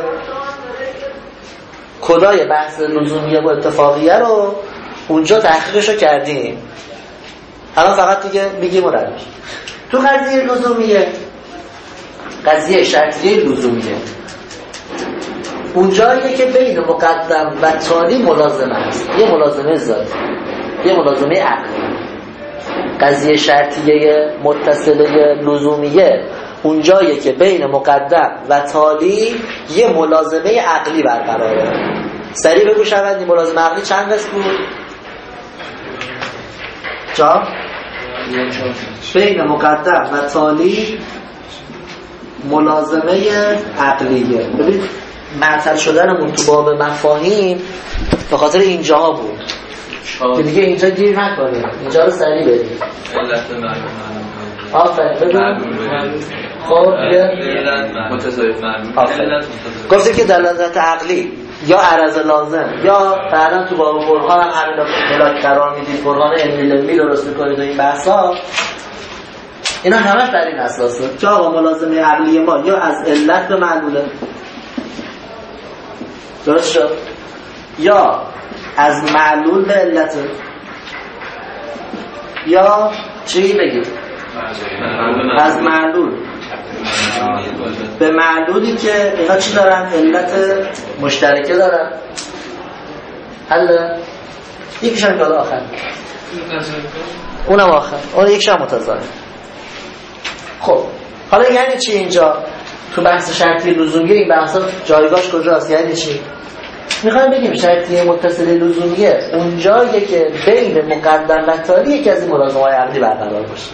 [SPEAKER 2] کدای بحث لزومیه و اتفاقیه رو اونجا تحقیقش رو کردیم. الان فقط دیگه میگیم و روش. تو قضیه لزومیه، قضیه شرطیه لزومیه، اونجاییه که بین مقدم و تالی ملازمه هست، یه ملازمه ذاتی یه ملازمه عقلی. قضیه شرطیه متصله لزومیه اونجاییه که بین مقدم و تالی یه ملازمه عقلی برقراره. سریع بگو شوندی ملازمه عقلی چند قسم بود؟ جا؟ بین مقدم و تالی ملازمه عقلیه. ببین معطل شدنمون تو باب مفاهیم به خاطر اینجاها بود که دیگه اینجا گیر نکنیم، اینجا رو سریع بدیم. آفرین بگم خب
[SPEAKER 5] متصایف معلوم
[SPEAKER 2] گفته که دلالت عقلی یا عرض لازم یا بعدا تو باب برهان هم همین ملاک قرار میدید، برهان علمی علمی درست میکنید و این بحثا اینا همش بر این اساسه که آقا ملازمه عقلی ما یا از علت به معلوله، درست شد، یا از معلول به علت، یا چی بگید از معلول به معلولی که اینا چی دارن؟ علت مشترکه دارن. حل یکیش هم کالا آخر اونم آخر اون یکیش هم متضاد. خب حالا یعنی چی اینجا تو بحث شرطی لزومیه این بحثا جایگاهش کجاست؟ یعنی چی؟ میخوایم بگیم شرطی متصل لزومیه اونجاییه که بین مقدم و تالی یکی از این ملازمه‌های عقلی برقرار باشه.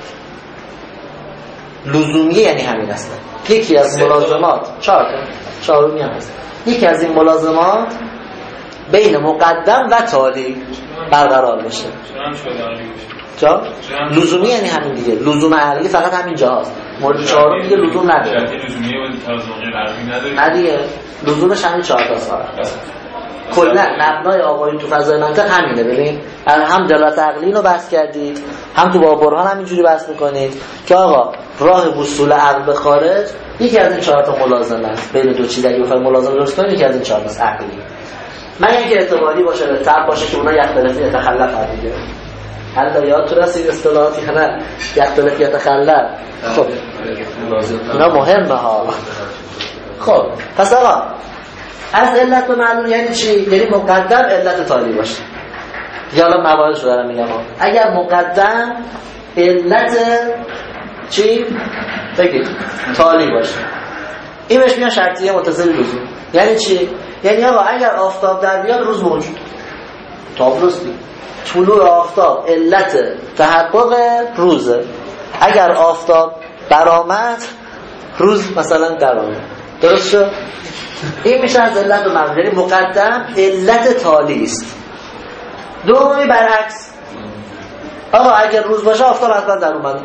[SPEAKER 2] لزومیه یعنی همین هستن. یکی از ملازمات چهار چهارمی هم هست. یکی از این ملازمات بین مقدم و تالی برقرار باشه. جا؟ لزومی یعنی همین دیگه. لزوم عقلی فقط همین جاست. مورد چهارم دیگه لزوم نداره.
[SPEAKER 4] لزومیه و تازه عقلی نداره.
[SPEAKER 2] نه دیگه. لزومش همین چهار تا است. کلا مبنای آقایون تو فضای منطق همینه. ببین هم دلالت عقلی اینو بحث کردید، هم تو با برهان همینجوری بحث میکنید که آقا راه وصول عقل به خارج یکی از این چهار تا ملازمه است. بین دو چیز اگه بخوایم ملازمه درست کنیم یکی از این چهار تا عقلی. من اینکه اعتباری باشه، تاب باشه که اونها یختلفی یتخلف دیگه. حالا یاد تو رسید اصطلاحاتی نه یختلف یتخلف. خب اینا مهمه ها. خب پس آقا از علت به معلول یعنی چی؟ یعنی مقدم علت تالی باشه. یا الان مواردش رو دارم میگم ها. اگر مقدم علت چی؟ بگید تالی باشه، این بهش میگن شرطیه متصل لزوم. یعنی چی؟ یعنی آقا اگر آفتاب در بیاد روز موجود، تاب رستی، طلوع آفتاب علت تحقق روزه. اگر آفتاب برآمد روز مثلا درآمد. درست شد؟ این میشه از علت و معلول. یعنی مقدم علت تالی است. دومی برعکس، آقا اگر روز باشه آفتاب حتما در اومده.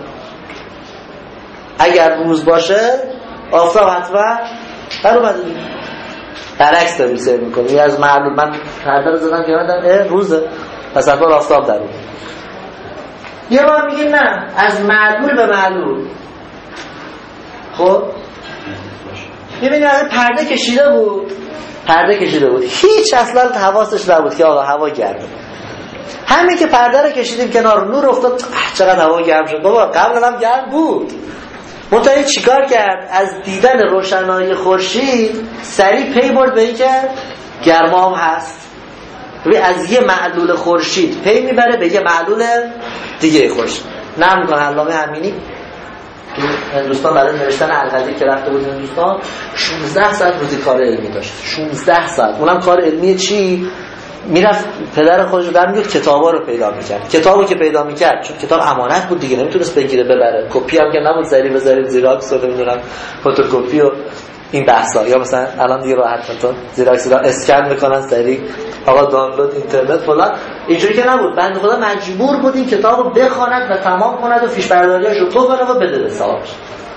[SPEAKER 2] اگر روز باشه آفتاب حتما در اومده. برعکس داریم سیر میکنیم. یه از معلول من پرده رو زدم که من روزه پس حتما آفتاب در اومده. یه بار میگیم نه از معلول به معلول. خب ببینید پرده کشیده بود، پرده کشیده بود، هیچ اصلا حواسش نبود که آقا هوا گرمه. همین که پرده رو کشیدیم کنار، نور افتاد، چقدر هوا گرم شد. بابا قبلا هم گرم بود. منتها چیکار کرد؟ از دیدن روشنایی خورشید سریع پی برد به اینکه گرما هم هست. ببین از یه معلول خورشید پی میبره به یه معلول دیگه خورشید. نام کنه علامه امینی تو هندوستان برای نوشتن القدی که رفته بود هندوستان شانزده ساعت روزی کار علمی داشت. شانزده ساعت. اونم کار علمی چی؟ میرفت پدر خودش رو در میگفت کتابا رو پیدا میکرد. کتابو که پیدا میکرد چون کتاب امانت بود دیگه نمیتونست بگیره ببره. کپی هم که نبود سری بذارید زیراکس رو نمیدونم فتوکپی و این بحثا. یا مثلا الان دیگه راحت میتون زیراکس رو اسکن میکنن سری آقا دانلود اینترنت فلان. اینجوری که نبود. بنده خدا مجبور بود این کتابو بخواند و تمام کند و فیش برداریاشو بکنه و بده به صاحبش.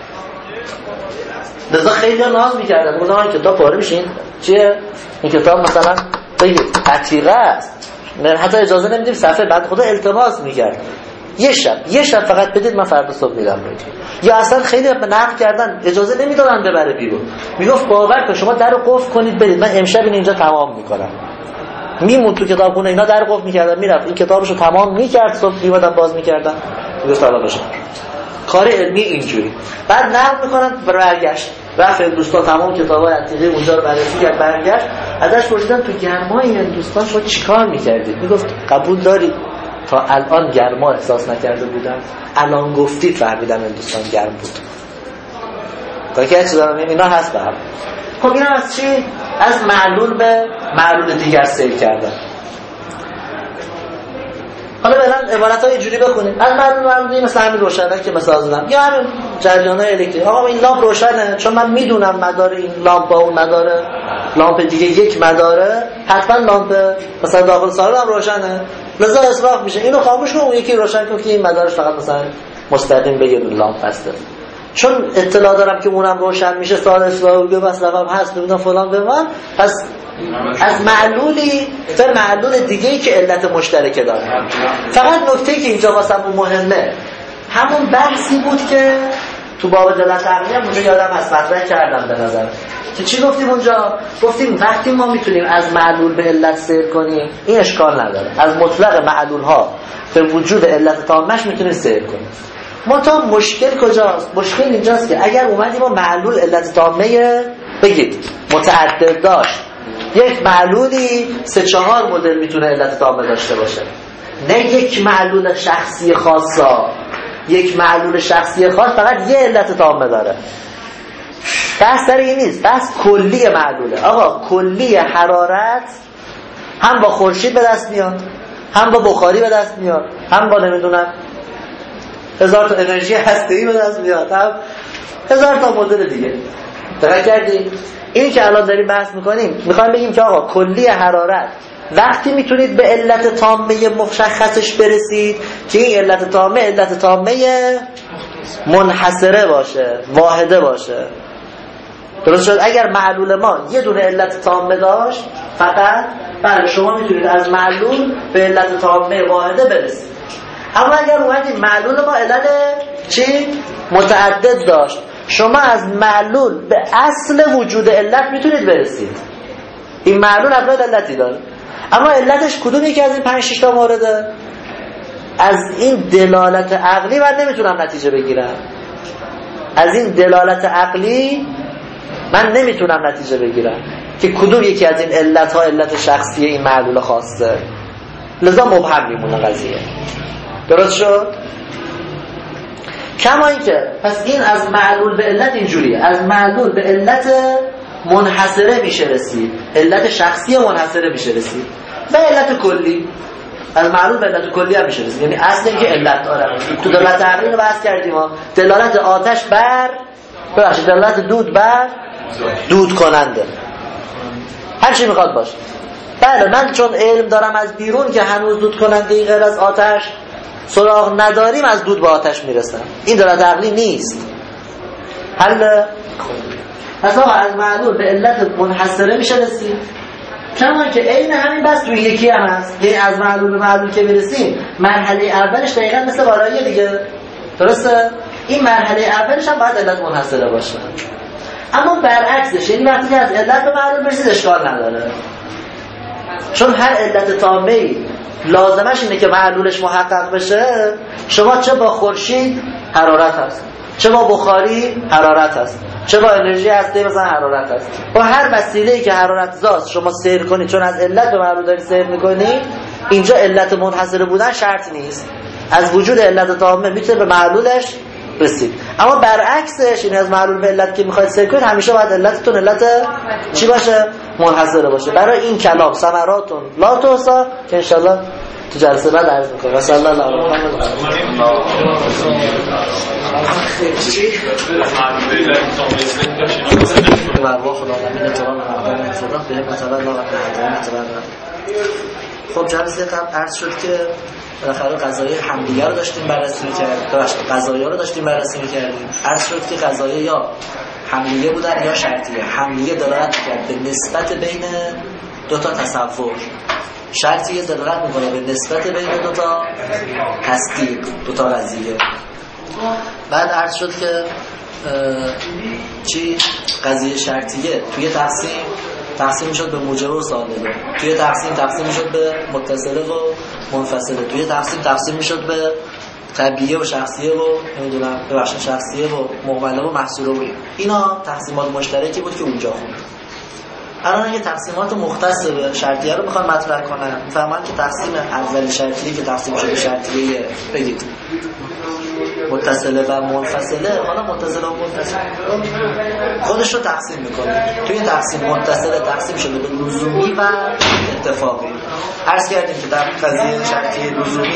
[SPEAKER 2] لذا خیلی ناز میکردن. گفتم این کتاب پاره میشین چیه؟ این کتاب مثلا بگید عتیقه است. نه حتی اجازه نمیدیم صفحه. بعد خدا التماس میکرد یه شب یه شب فقط بدید من فردا صبح میدم بهتون. یا اصلا خیلی نقد کردن اجازه نمیدادن ببره بیرون. میگفت باور کن شما درو قفل کنید برید من امشب این اینجا تمام میکنم. میمون تو کتابخونه اینا در قفل میکردن میرفت این کتابشو تمام میکرد صبح میومدن باز میکردن. میگفت سلام بشه. کار علمی اینجوری. بعد نقد میکنن برگشت. رفت هندوستان تمام کتابای عتیقه اونجا رو بررسی کرد برگشت. ازش پرسیدن تو گرمای هندوستان شما چیکار میکردید؟ میگفت قبول دارید تا الان گرما احساس نکرده بودم، الان گفتید فهمیدم هندوستان گرم بود. تا که چیزا اینا هست به هم. خب اینا از چی؟ از معلول به معلول دیگر سیر کردن. حالا برن عبارت‌های اینجوری بخونیم. از معلول معلولی مثل همین روشنه که مثلا زدم یا همین جریان‌های الکتریکی. آقا این لامپ روشنه چون من میدونم مدار این لامپ با اون مدار لامپ دیگه یک مداره، حتما لامپ مثلا داخل سالن هم روشنه، لذا اسراف میشه. اینو خاموش کن اون یکی روشن کن که این مدارش فقط مثلا مستقیم به یه لامپ بسته. چون اطلاع دارم که اونم روشن میشه سال اسراف و مصرفم هست ببینم فلان بمون. پس از معلولی تا معلول دیگه‌ای که علت مشترکه داره. فقط نکته‌ای که اینجا واسم مهمه همون بحثی بود که تو باب دلالت عقلی هم اونجا یادم هست مطرح کردم به نظر که چی گفتیم اونجا؟ گفتیم وقتی ما میتونیم از معلول به علت سیر کنیم این اشکال نداره. از مطلق معلول ها به وجود علت تامش میتونیم سیر کنیم. منتها مشکل کجاست؟ مشکل اینجاست که اگر اومدیم ما معلول علت تامه بگید متعدد داشت، یک معلولی سه چهار مدل میتونه علت تامه داشته باشه، نه یک معلول شخصی خاصا. یک معلول شخصی خاص فقط یه علت تامه داره. بحث سر این نیست، بحث کلی معلوله. آقا کلی حرارت هم با خورشید به دست میاد، هم با بخاری به دست میاد، هم با نمیدونم هزار تا انرژی هسته‌ای به دست میاد، هم هزار تا مدل دیگه. دقیق کردی؟ این که الان داریم بحث میکنیم میخوایم بگیم که آقا کلی حرارت وقتی میتونید به علت تامه مشخصش برسید که این علت تامه علت تامه منحصره باشه، واحده باشه. درست شد؟ اگر معلول ما یه دونه علت تامه داشت فقط، بله شما میتونید از معلول به علت تامه واحده برسید. اما اگر اومدید معلول ما علت چی؟ متعدد داشت، شما از معلول به اصل وجود علت میتونید برسید. این معلول افراد علتی داره، اما علتش کدوم یکی از این پنج شش تا مورده؟ از این دلالت عقلی من نمیتونم نتیجه بگیرم. از این دلالت عقلی من نمیتونم نتیجه بگیرم که کدوم یکی از این علت ها علت شخصی این معلول خاصه. لذا مبهم میمونه قضیه. درست شد؟ کما این که پس این از معلول به علت اینجوریه، از معلول به علت منحصره میشه رسید، علت شخصی منحصره میشه رسید و علت کلی. از معلول به علت کلی هم میشه رسید، یعنی اصل اینکه علت داره. تو دلالت عقلی رو بحث کردیم ها، دلالت آتش بر ببخشید دلالت دود بر دود کننده، هر چی میخواد باشه. بله من چون علم دارم از بیرون که هنوز دود کننده ای غیر از آتش سراغ نداریم، از دود به آتش میرسم. این دلالت عقلی نیست. حل پس آقا از معلول به علت منحصره میشه رسید، کما که عین همین بس توی یکی هم هست. یعنی از معلول به معلول که برسیم مرحله اولش دقیقا مثل بارایی دیگه، درسته؟ این مرحله اولش هم باید علت منحصره باشه. اما برعکسش، یعنی وقتی که از علت به معلول برسید اشکال نداره، چون هر علت تامه‌ای لازمش اینه که معلولش محقق بشه. شما چه با خورشید حرارت هست، چه با بخاری حرارت هست، چه با انرژی هسته مثلا حرارت هست. با هر وسیله‌ای که حرارت زاست شما سیر کنید، چون از علت به معلول داری سیر میکنید، اینجا علت منحصره بودن شرط نیست. از وجود علت تامه میتونه به معلولش رسید. اما برعکسش، این از معلول به علت که میخواید سیر کنید همیشه باید علتتون علت چی باشه؟ منحصره باشه. برای این کلام ثمراتون لا تحصا که انشالله تو جلسه بعد عرض میکنم. و صلی الله علیه و خب جلسه قبل عرض شد که بالاخره قضایای حملیه رو داشتیم بررسی می‌کردیم، ببخشید قضایای رو داشتیم بررسی می‌کردیم. عرض شد که قضایای یا حملیه بودن یا شرطیه. حملیه دلالت کرد به نسبت بین دو تا تصور، شرطیه دلالت می‌کنه به نسبت بین دو تا تصدیق، دو تا قضیه. بعد عرض شد که چی قضیه شرطیه توی تقسیم تقسیم شد به موجبه و سالبه، توی تقسیم تقسیم شد به متصله و منفصله، توی تقسیم تقسیم میشد به طبیعیه و شخصیه و نمیدونم ببخشید شخصیه و مهمله و محصوره و اینا تقسیمات مشترکی بود که اونجا خوند. الان اگه تقسیمات مختص به شرطیه رو میخوان مطرح کنن، میفهمن که تقسیم اول شرطیه که تقسیم شده شرطیه بگید متصله و منفصله، حالا متصله و منفصله خودش رو تقسیم میکنه. توی تقسیم متصله تقسیم شده به لزومی و اتفاقی. عرض کردیم که در قضیه شرطیه لزومی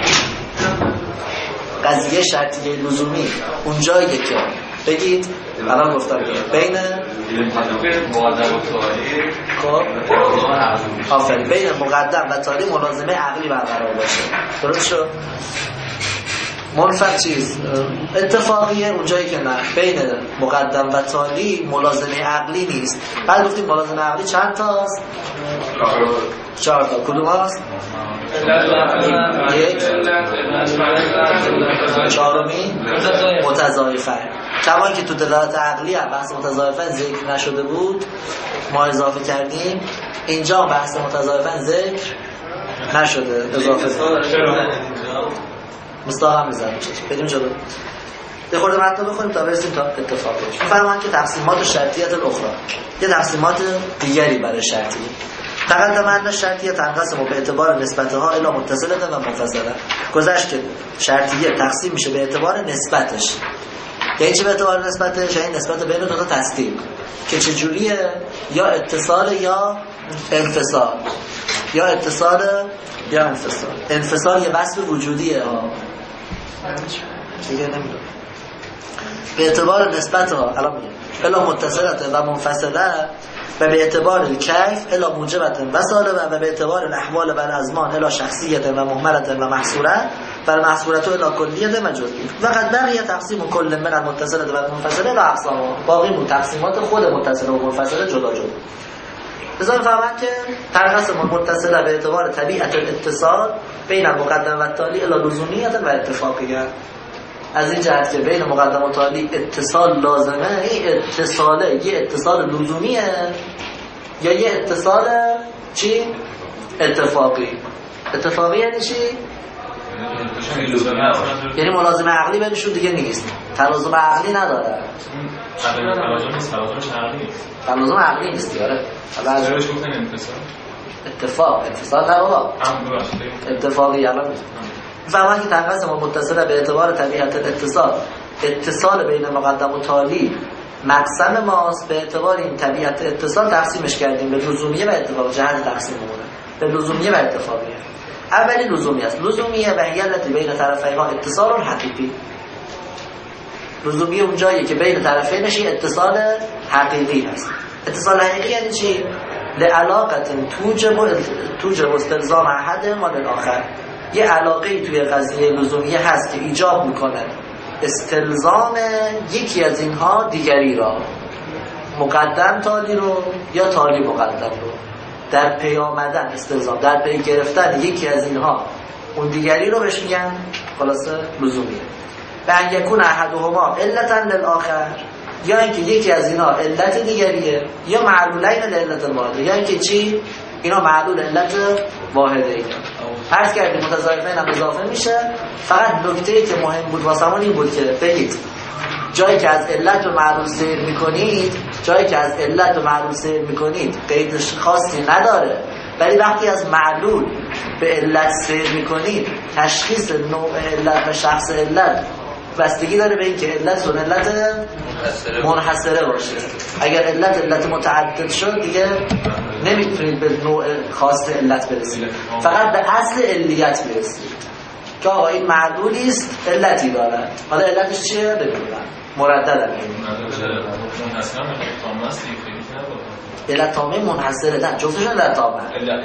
[SPEAKER 2] قضیه شرطیه لزومی اونجاییه که بگید الان گفتم بین مقدم و تالی خب آفرین بین مقدم و تالی ملازمه عقلی برقرار باشه. درست شد؟ منفصل چیز اتفاقیه اونجایی که نه بین مقدم و تالی ملازمه عقلی نیست. بعد گفتیم ملازمه عقلی چند تاست؟ چهار تا. کدوم هست؟ یک چهارمی متضاعفن. کمان که تو دلالت عقلی هم بحث متضاعفن ذکر نشده بود ما اضافه کردیم، اینجا بحث متضاعفن ذکر نشده اضافه مصداق هم میزنیم. بریم جلو یه خورده متن بخونیم تا برسیم تا اتفاقش. میفرمان که تقسیمات شرطیت الاخرى یه تقسیمات دیگری برای شرطیه. تقدم ان شرطیه تنقسم به اعتبار نسبتها الی متصله و منفصله. گذشت که شرطیه تقسیم میشه به اعتبار نسبتش. یعنی چی به اعتبار نسبتش؟ یعنی نسبت بین دو تا تصدیق که چجوریه؟ یا اتصال یا انفصال، یا اتصال یا انفصال. انفصال یه وصف وجودیه ها دیگه نمیدونم. به اعتبار نسبت ها الان میگم الا متصلت و منفصله و به اعتبار الکیف الا موجبت و سالبه و به اعتبار الاحوال و الازمان الا شخصیت و مهملت و محصوره و محصورت الا کلیت و جزئی. و قد بقیه تقسیم کل من المتصله و المنفصله و اقسام. باقی بود تقسیمات خود متصله و منفصله جدا جدا. بذار فهمن که تنقسم متصله به اعتبار طبیعت الاتصال بین مقدم و تالی الی لزومیت و اتفاقیه. از این جهت که بین مقدم و تالی اتصال لازمه، این اتصاله یه اتصال لزومیه یا یه اتصال چی؟ اتفاقی. اتفاقی یعنی چی؟ یعنی ملازمه عقلی بینشون دیگه نیست، تلازم عقلی نداره.
[SPEAKER 4] تلازم نیست، تلازمش عقلی نیست.
[SPEAKER 2] تلازم عقلی نیست دیاره.
[SPEAKER 4] چرا چه گفتن اتصال؟
[SPEAKER 2] اتفاق، اتصال نه بابا. اتفاقی الان فهمن که تنقص ما متصله به اعتبار طبیعت اتصال، اتصال بین مقدم و تالی مقسم ماست. به اعتبار این طبیعت اتصال تقسیمش کردیم به لزومیه و اتفاق. جهت تقسیم مونه به لزومیه و اتفاقیه. اولی لزومی است. لزومیه و هی التي بین طرفیها اتصال حقیقی. لزومیه اون جاییه که بین طرفینش اتصال حقیقی هست. اتصال حقیقی یعنی چی؟ لعلاقت توجب توجب استلزام احد ما للآخر. یه علاقه توی قضیه لزومیه هست که ایجاب میکنه استلزام یکی از اینها دیگری را، مقدم تالی رو یا تالی مقدم رو، در پی آمدن استلزام، در پی گرفتن یکی از اینها اون دیگری رو بهش میگن خلاصه لزومیه. و ان یکون احدهما علتا للآخر، یا اینکه یکی از اینها علت دیگریه، یا معلولین لعلت الواحده، یا اینکه چی؟ اینا معلول علت واحده ای. عرض کردیم متضاعفین هم اضافه میشه. فقط نکته‌ای که مهم بود واسمون این بود که بگید جایی که از علت و معلول سیر میکنید، جایی که از علت و معلول سیر میکنید قید خاصی نداره، ولی وقتی از معلول به علت سیر میکنید تشخیص نوع علت و شخص علت بستگی داره به این که علت و علت منحصره باشه. اگر علت علت متعدد شد دیگه نمیتونید به نوع خاص علت برسید، فقط به اصل علیت برسید که آقا این معلولی است علتی داره. حالا علتش چیه؟ ببینم مرددم علت تامه منحصره. نه جفتشون علت تامه.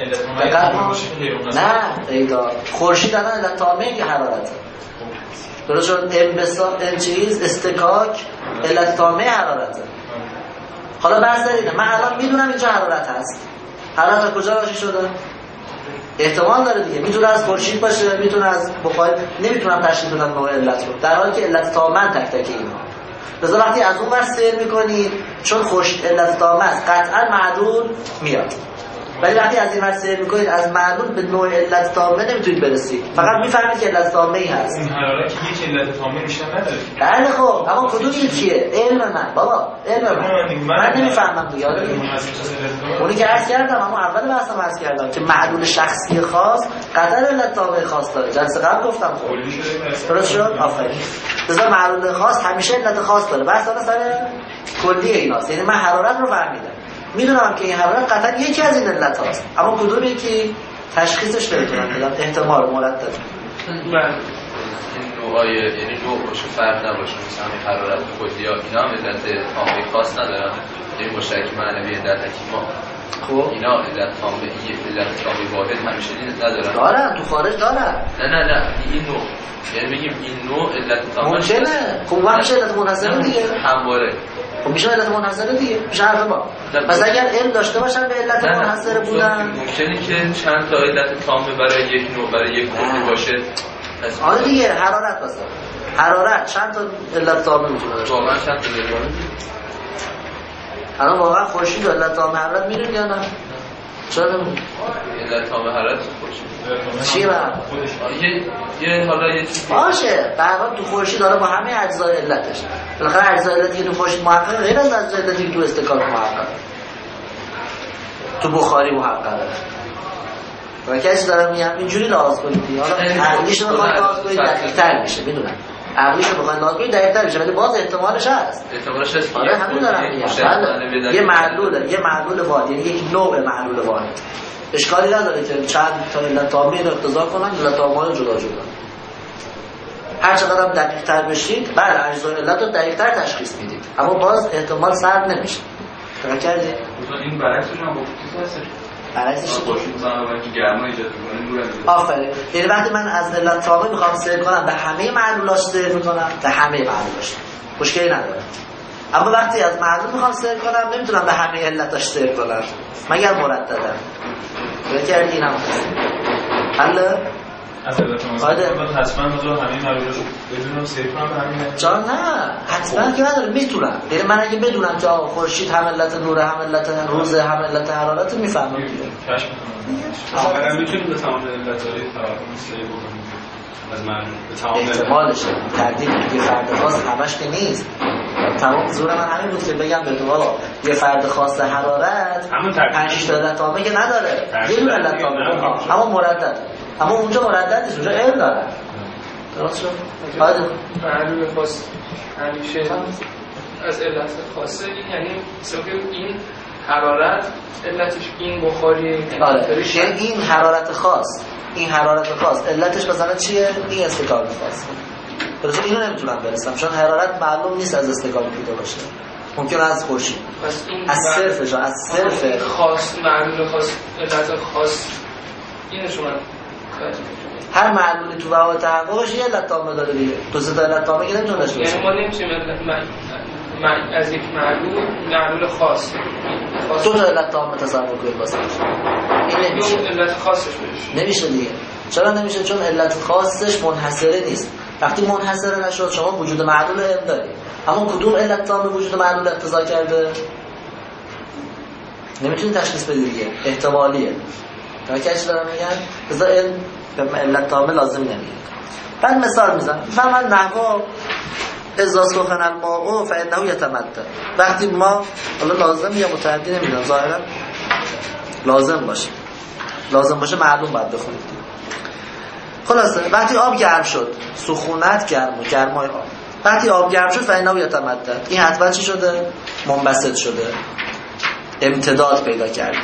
[SPEAKER 2] نه ایدا خورشید الان علت تامه که حرارته. درست شد. انبساط این چیز استکاک علت تامه حرارته. حالا بحث دارید من الان میدونم اینجا حرارت هست. حرارت از کجا راشی شده؟ احتمال داره دیگه، میتونه از خورشید باشه، میتونه از بخار، نمیتونم تشخیص بدم نوع علت رو، در حالی که علت تامه تک تک اینا. لذا وقتی از اون ور سیر میکنید چون خورشید علت تامه است قطعا معلول میاد، ولی وقتی از این ور سیر میکنید از معلول به نوع علت تامه نمیتونید برسید، فقط میفهمید که علت تامه ای هست.
[SPEAKER 4] این حرارت یک علت تامه میشه نداره.
[SPEAKER 2] بله خب اما کدوم یکیه؟ علم من بابا، علم من من نمیفهمم دیگه. اونی که عرض کردم، اما اول بحثم عرض کردم که معلول شخصی خاص قطعا علت تامه خاص داره. جلسه قبل گفتم خب درست شد. آفرین. لذا معلول خاص همیشه علت خاص داره. بحث اصلا سر کلی ایناست. یعنی من حرارت رو فهمیدم، میدونم که این حرارت قطعا یکی از این علت هاست، اما کدوم یکی تشخیصش نمیتونم بدم. احتمال مرتب
[SPEAKER 5] این نوعای یعنی نوع باشه فرق نباشه، مثلا همین حرارت کلی ها اینا هم علت تامه خاص ندارن، یعنی مشترک معنوی علت حکیما خب اینا علت تامه ای علت تامه واحد همیشه ندارن.
[SPEAKER 2] دارن تو خارج دارن.
[SPEAKER 5] نه نه نه این نوع یعنی بگیم این نوع علت تامه
[SPEAKER 2] ممکنه. خب اون میشه علت منحصره دیگه.
[SPEAKER 5] همواره
[SPEAKER 2] خب میشه علت منحصره دیگه. میشه حرف ما. پس اگر علم داشته باشن به علت منحصره بودن،
[SPEAKER 5] ممکنه که چند تا علت تامه برای یک نوع برای یک کلی باشه.
[SPEAKER 2] آره دیگه. حرارت واسه حرارت چند تا علت تامه میتونه باشه؟
[SPEAKER 5] واقعا چند تا علت؟
[SPEAKER 2] الان واقعا خورشید علت تامه حرارت میدونی یا نه؟ چرا نمیدونی؟
[SPEAKER 5] علت تامه حرارت خورشید
[SPEAKER 2] چی بر؟
[SPEAKER 5] یه یه حالا یه چیزی
[SPEAKER 2] باشه. به هر حال تو خورشید داره با همه اجزای علتش. بالاخره اجزای علتی که تو خورشید محققه غیر از اجزای علتی که تو استکاک محققه، تو بخاری محققه. و کسی دارم میگم اینجوری لحاظ کنید. حالا عقلیش رو بخواید لحاظ کنید دقیق‌تر میشه، میدونم عقلیش رو بخواید لحاظ کنید دقیق‌تر میشه، ولی باز احتمالش هست.
[SPEAKER 5] احتمالش هست.
[SPEAKER 2] آره همین دارم میگم. یه معلوله، یه معلول واحد، یعنی یک نوع معلول واحد. اشکالی نداره که چند تا علت تامه رو اقتضا کنن، علت تامه جدا جدا. هر چقدر هم دقیق‌تر بشید، بله اجزای علت رو دقیق‌تر تشخیص میدید، اما باز احتمال سرد نمیشه. فکر کردید؟
[SPEAKER 3] این برعکسش هم گفتید هست.
[SPEAKER 2] برعکسش
[SPEAKER 3] خورشید مثلا وقتی گرما ایجاد می‌کنه نور از
[SPEAKER 2] آفرین. یعنی وقتی من از علت تامه میخوام سیر کنم به همه معلولاش سیر میکنم، به همه معلولاش مشکلی نداره. اما وقتی از معلول میخوام سیر کنم نمیتونم به همه علتاش سیر کنم مگر مرددن. فکر اینم حل
[SPEAKER 4] از علت تامه حتما مثلا همه معلولاش بدونم سیر کنم به همین
[SPEAKER 2] جا نه حتما که نداره. میتونم. یعنی من اگه بدونم که خورشید هم علت نور، هم علت روز، هم علت حرارت، میفهمم دیگه.
[SPEAKER 4] کشف میکنم واقعا میتونیم به تمام علت‌های تراکم سری بکنیم از من به تمام
[SPEAKER 2] احتمالشه تردید یه فرد خاص همش که نیست. تمام زور من همین بود که بگم به تو یه فرد خاص حرارت پنج تا علت عامه که نداره، یه دونه علت عامه اما مردد، اما اونجا مردد نیست، اونجا علم داره. درست شد؟ حالا
[SPEAKER 7] معلومه خاص همیشه از علت خاصه، یعنی مثلا این حرارت علتش این بخاری،
[SPEAKER 2] آره یعنی این حرارت خاص، این حرارت خاص علتش مثلا چیه؟ این استکان خاص. درسته اینو نمیتونم برسم چون حرارت معلوم نیست از استکان پیدا باشه، ممکن از خورشید، از صرفش، از صرف
[SPEAKER 7] خاص معلول خاص علت خاص اینو شما
[SPEAKER 2] هر معلولی تو واقع تحققش یه علت عامه داره دیگه. دو سه تا علت عامه که نمیتونه داشته باشه.
[SPEAKER 7] یعنی ما نمی‌تونیم از یک معلول معلول خاص
[SPEAKER 2] دو تا علت عامه تصور کنید واسه این نمیشه.
[SPEAKER 7] علت خاصش بشه
[SPEAKER 2] نمیشه دیگه. چرا نمیشه؟ چون علت خاصش منحصره نیست. وقتی منحصره نشد شما وجود معلول علم دارید، اما کدوم علت عامه وجود معلول اقتضا کرده؟ نمیتونید تشخیص بدید دیگه، احتمالیه. تا کیش دارم میگن بذار علم به علت عامه لازم نمیاد. بعد مثال میزنم فمن نحوا اذا سخن الماء فانه يتمدد. وقتی ما حالا لازم یا متعدی نمیدونم، ظاهرا لازم باشه، لازم باشه معلوم باید بخونید. خلاصه وقتی آب گرم شد، سخونت گرم و گرمای آب، وقتی آب گرم شد فانه يتمدد، این حتما چی شده؟ منبسط شده، امتداد پیدا کرده.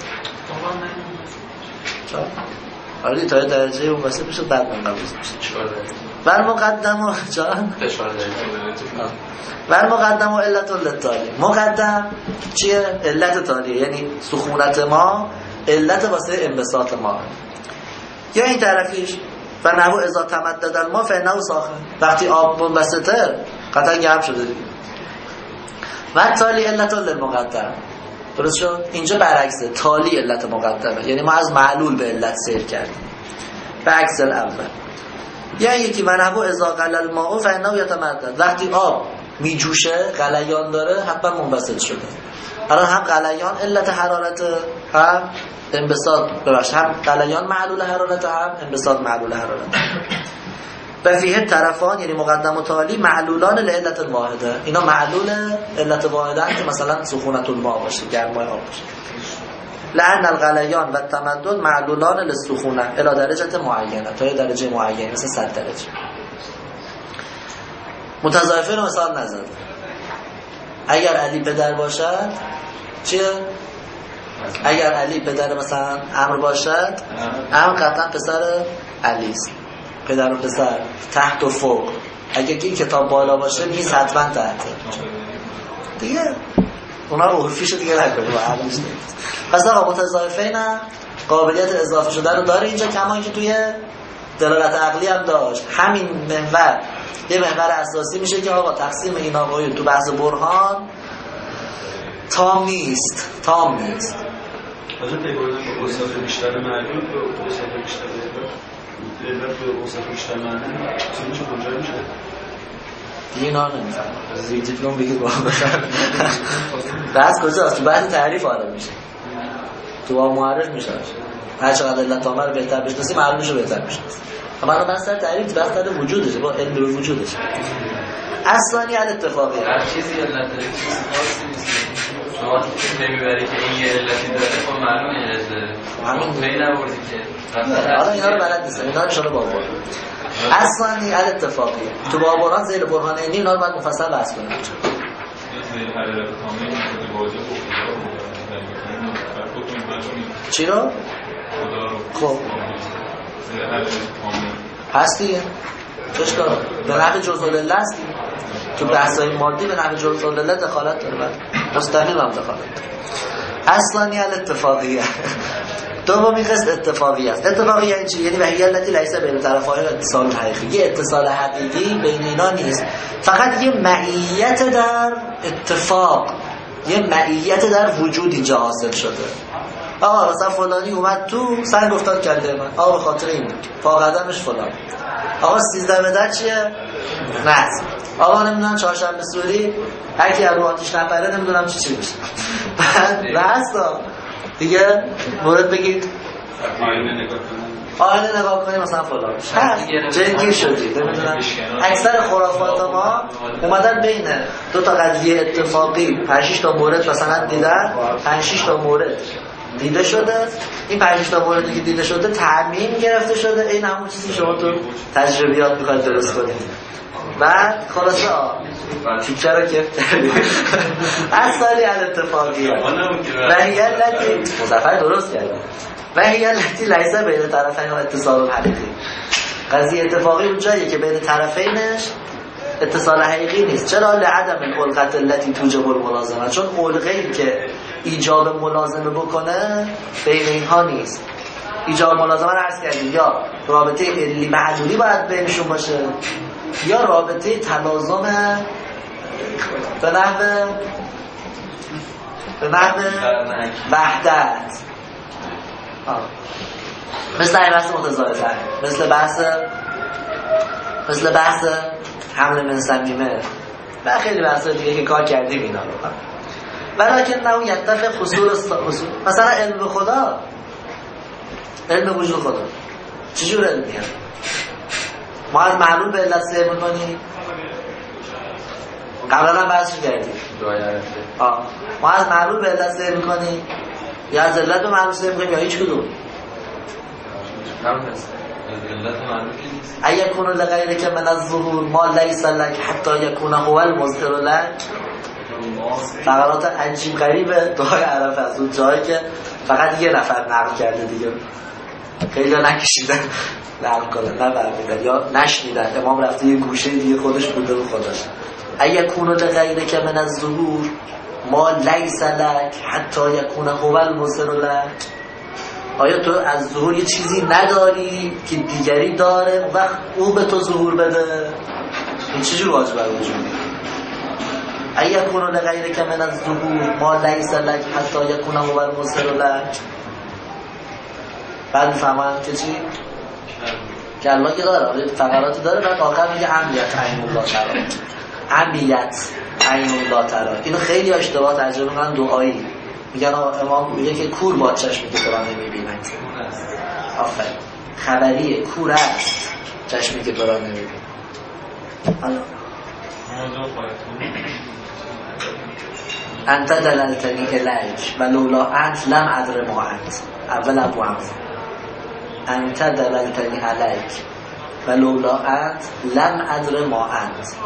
[SPEAKER 2] چرا؟ آره تا درجه اون واسه میشه بعد منقبض میشه. بر مقدم و جان
[SPEAKER 5] فشار داره.
[SPEAKER 2] بر مقدم و علت للتالی. مقدم چیه؟ علت تالیه، یعنی سخونت ما علت واسه انبساط ما. یا این طرفیش و نحو اذا تمدد الماء فانه ساخن، وقتی آب منبسطه قطعا گرم شده دیگه. و تالی علت للمقدم. درست شد؟ اینجا برعکسه، تالی علت مقدمه، یعنی ما از معلول به علت سیر کردیم به عکس الاول. یعنی یکی منحو اذا قل الماء فانه یتمدد، وقتی آب میجوشه غلیان داره حتما منبسط شده. الان هم غلیان علت حرارت، هم انبساط، ببخش هم غلیان معلول حرارت، هم انبساط معلول حرارت. و فیه طرفان یعنی مقدم و تالی معلولان لعلت واحده، اینا معلول علت واحده هست که مثلا سخونت الماء باشه، گرمای آب باشه. لأن الغلیان و التمدد معلولان للسخونه الی درجه معینه، تا یه درجه معینه مثلا صد درجه. متضاعفه رو مثال نزد. اگر علی پدر باشد چیه؟ اگر علی پدر مثلا عمرو باشد، عمرو قطعا پسر علی است. پدر و پسر تحت و فوق، اگه این کتاب بالا باشه میز حتما تحت دیگه، اونا رو عرفیشو دیگه نکنیم و عقلش نیست. پس آقا متضاعفه نه قابلیت اضافه شدن رو داره اینجا، کما اینکه توی دلالت عقلی هم داشت. همین محور یه محور اساسی میشه که آقا تقسیم این آقایون تو بحث برهان تام نیست، تام نیست.
[SPEAKER 8] حالا پیگردن به اوصاف بیشتر معلوم به اوصاف بیشتر علت به اوصاف بیشتر معلوم چیزی چه کجا میشه؟
[SPEAKER 2] دیگه اینا نمیفهم زیر دیپلم بگید با باشن بحث کجاست؟ تو بحث تعریف آره میشه، تو با معرف میشه، هر چقدر علت عامه رو بهتر بشناسی معلومش رو بهتر بشناسی. اما الان بحث در تعریف، بحث در وجودشه، با علم به وجودشه. اصلانی الاتفاقی
[SPEAKER 5] هر چیزی علت داره، چیزی خاصی نیست. شما نمیبری که این یه علتی داره، خب معلومه این علت داره. همین پی نبردی که
[SPEAKER 2] حالا اینا رو بلد نیستم، اینا رو شده بابا اصلانی الاتفاقی. تو بابوران زیر برهان اینی اینا رو باید مفصل بحث کنیم. چی رو؟ خب هست دیگه چش داره به نحو جزء است. تو بحثای مادی به نحو جزء العله دخالت داره، بعد مستقیم هم دخالت داره. اصلانی الاتفاقیه. دومی قسم اتفاقی است. اتفاقی یعنی چی؟ یعنی وحی التي ليس بین طرفای اتصال حقیقی. یه اتصال حقیقی بین اینا نیست، فقط یه معیت در اتفاق، یه معیت در وجود اینجا حاصل شده. آقا مثلا فلانی اومد تو سنگ افتاد کرده من، آقا به خاطر این بود، پا قدمش فلان. آقا سیزده به در چیه؟ نز. آقا نمیدونم چهارشنبه سوری هر کی از رو آتیش نپره نمیدونم چی چی بشه. بعد راستا دیگه مورد بگید
[SPEAKER 3] آینه نگاه کنم
[SPEAKER 2] آینه نگاه کنیم مثلا فلان جنگی شدی نمیدونم. اکثر خرافات ما اومدن بین دو تا قضیه اتفاقی پنج شش تا مورد مثلا دیدن، پنج شش تا مورد دیده شده، این پنج شش تا موردی که دیده شده تعمیم گرفته شده، این همون چیزی شما تو تجربیات میخواید درست کنید. بعد خلاصه تیکه رو کف کردیم اصالی الاتفاقیه و هی التی مظفر درست کردیم و هی التی لیسه بین طرفین و اتصال حقیقی. قضیه اتفاقی اون جاییه که بین طرفینش اتصال حقیقی نیست. چرا؟ لعدم الالقت التي توجب الملازمه، چون القه‌ای که ایجاب ملازمه بکنه بین اینها نیست. ایجاب ملازمه رو عرض کردیم یا رابطه علی معلولی باید بینشون باشه یا رابطه تلازم به نحو به نحو وحدت. مثل این بحث متضادتر، مثل بحث مثل بحث حمل من صمیمه و خیلی بحث دیگه که کار کردیم اینا رو. ولیکن نه یتفق حصول حصول مثلا علم خدا، علم وجود خدا چجور علمیه؟ ما از معلول به علت سیر میکنیم، قبلا هم بحث کردیم ما از معلول به علت سیر میکنیم یا از علت به معلول سیر میکنیم یا هیچ کدوم؟ اگه کنو لغیره که من از ظهور ما لیس لک حتی یکونه هو المظهر لک. فقرات عجیب غریبه دعای عرف از اون جایی که فقط یه نفر نقل کرده دیگه خیلی ها نکشیدن نقل کنن نه برمیدن یا نشنیدن. امام رفته یه گوشه دیگه خودش بوده رو خودش. اگه کنو لغیره که من از ظهور ما لیس لک حتی یکونه هو المظهر لک. آیا تو از ظهور یه چیزی نداری که دیگری داره وقت او به تو ظهور بده؟ این چجور واجب بر وجودی؟ اگه کنو لغیره که من از ظهور ما لیس لک حتی یکونه هو المظهر لک. بعد میفهمن که چی؟ که الله که داره فقراتی داره. بعد آخر میگه عمیت عین الله ترا، عمیت عین الله ترا. اینو خیلی اشتباه ترجمه میکنن دعایی، میگن امام میگه که کور با چشمی که تو را نمیبینن. آفرین، خبریه کور است چشمی که تو را نمیبینن. انت دللتنی الیک و لولا انت لم ادر ما انت. اول ابو حمزه انت دللتنی الیک و لولا انت لم ادر ما انت.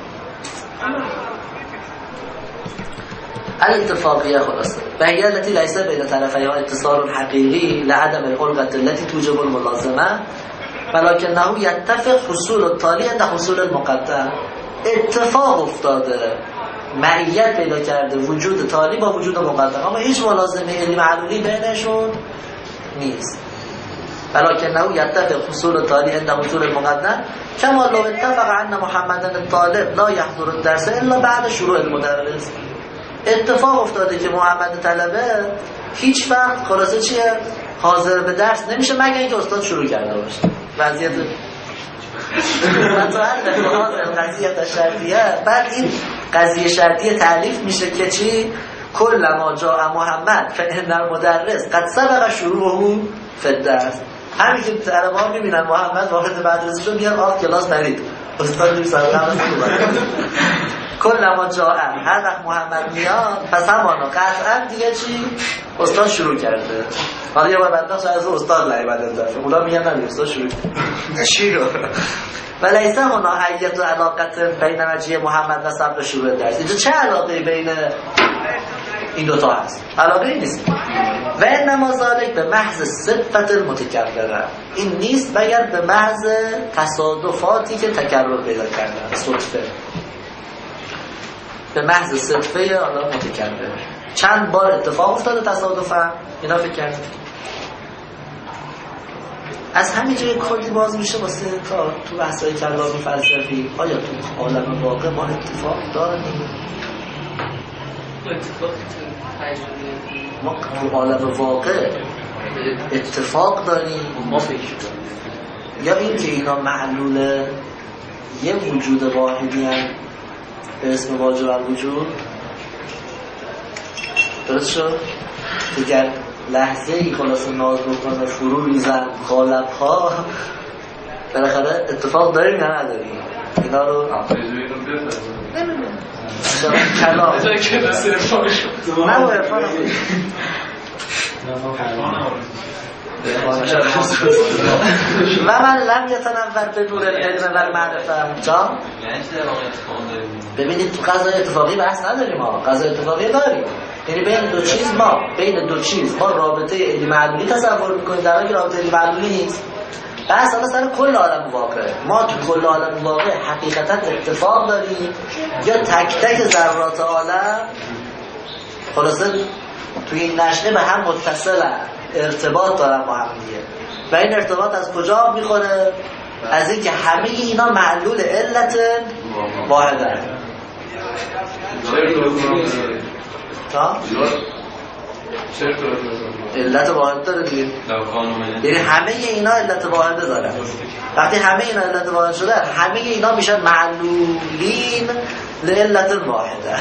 [SPEAKER 2] الاتفاقیه خلاصه و هي التي ليس بين طرفيها اتصال حقيقي لعدم الالقة التي توجب الملازمه ولكنه يتفق حصول التالي عند حصول المقدم. اتفاق افتاده، معیت پیدا کرده وجود تالی با وجود مقدم، اما هیچ ملازمه علی معلولی بینشون نیست. ولكنه يتفق حصول التالي عند حصول المقدم كما لو اتفق ان محمدا الطالب لا يحضر الدرس الا بعد شروع المدرس. اتفاق افتاده که محمد طلبه هیچ وقت خلاصه چیه حاضر به درس نمیشه مگر اینکه استاد شروع کرده باشه. وضعیت متعلق به قضیه شرطیه. بعد این قضیه شرطیه تعلیف میشه که چی؟ کل ما جاء محمد فإن المدرس قد سبق شروعه فی الدرس. همین که طلبه ها میبینن محمد وارد مدرسه شد میان آف کلاس نرید استاد نیم سرقه کل ما جاء هر وقت محمد میاد پس همانا قطعا دیگه چی؟ استاد شروع کرده. حالا یه بار بدناخت از استاد لعیبت اندرفه اونا میگن نمی استاد شروع چی رو؟ ولیسه هنا حییت و علاقت بین مجیه محمد و صبر شروع درس. اینجا چه علاقه بین این دوتا هست؟ علاقه ای نیست. و انما ذالک به محض صفت المتکرره. این نیست مگر به محض تصادفاتی که تکرر پیدا کردن، صدفه، به محض صدفه حالا متکرره. چند بار اتفاق افتاده تصادفا اینا فکر کردیم. از همین جای کلی باز میشه واسه کار تو بحثای کلامی فلسفی. آیا تو عالم واقع ما اتفاق داریم؟ ما تو عالم واقع اتفاق داریم ما فکر کنیم یا این که اینا معلول یه وجود واحدی هم به اسم واجب الوجود؟ درست شد؟ دیگر لحظه ای خلاص ناز بکنه فرو ریزن خالب ها، بالاخره اتفاق داریم یا نداریم؟ اینا رو نمیدونم کلام نه با عرفان و من لم یتنور به نور العلم و المعرفه. جا ببینید تو قضای اتفاقی بحث نداریم ها، قضای اتفاقی داریم، یعنی بین دو چیز ما بین دو چیز ما رابطه علی معلولی تصور میکنیم در حالی که رابطه علی معلولی نیست. بحث حالا سر کل عالم واقع، ما تو کل عالم واقع حقیقتا اتفاق داریم یا تک تک ذرات عالم خلاصه توی این نشأه به هم متصلن، ارتباط دارن با هم دیگه. و این ارتباط از کجا میخوره؟ از اینکه همه اینا معلول علت واحده. تا؟ علت واحد داره دیگه، یعنی همه اینا علت واحده دارن. وقتی همه اینا علت واحد شدن همه اینا میشن معلولین لعلت واحده.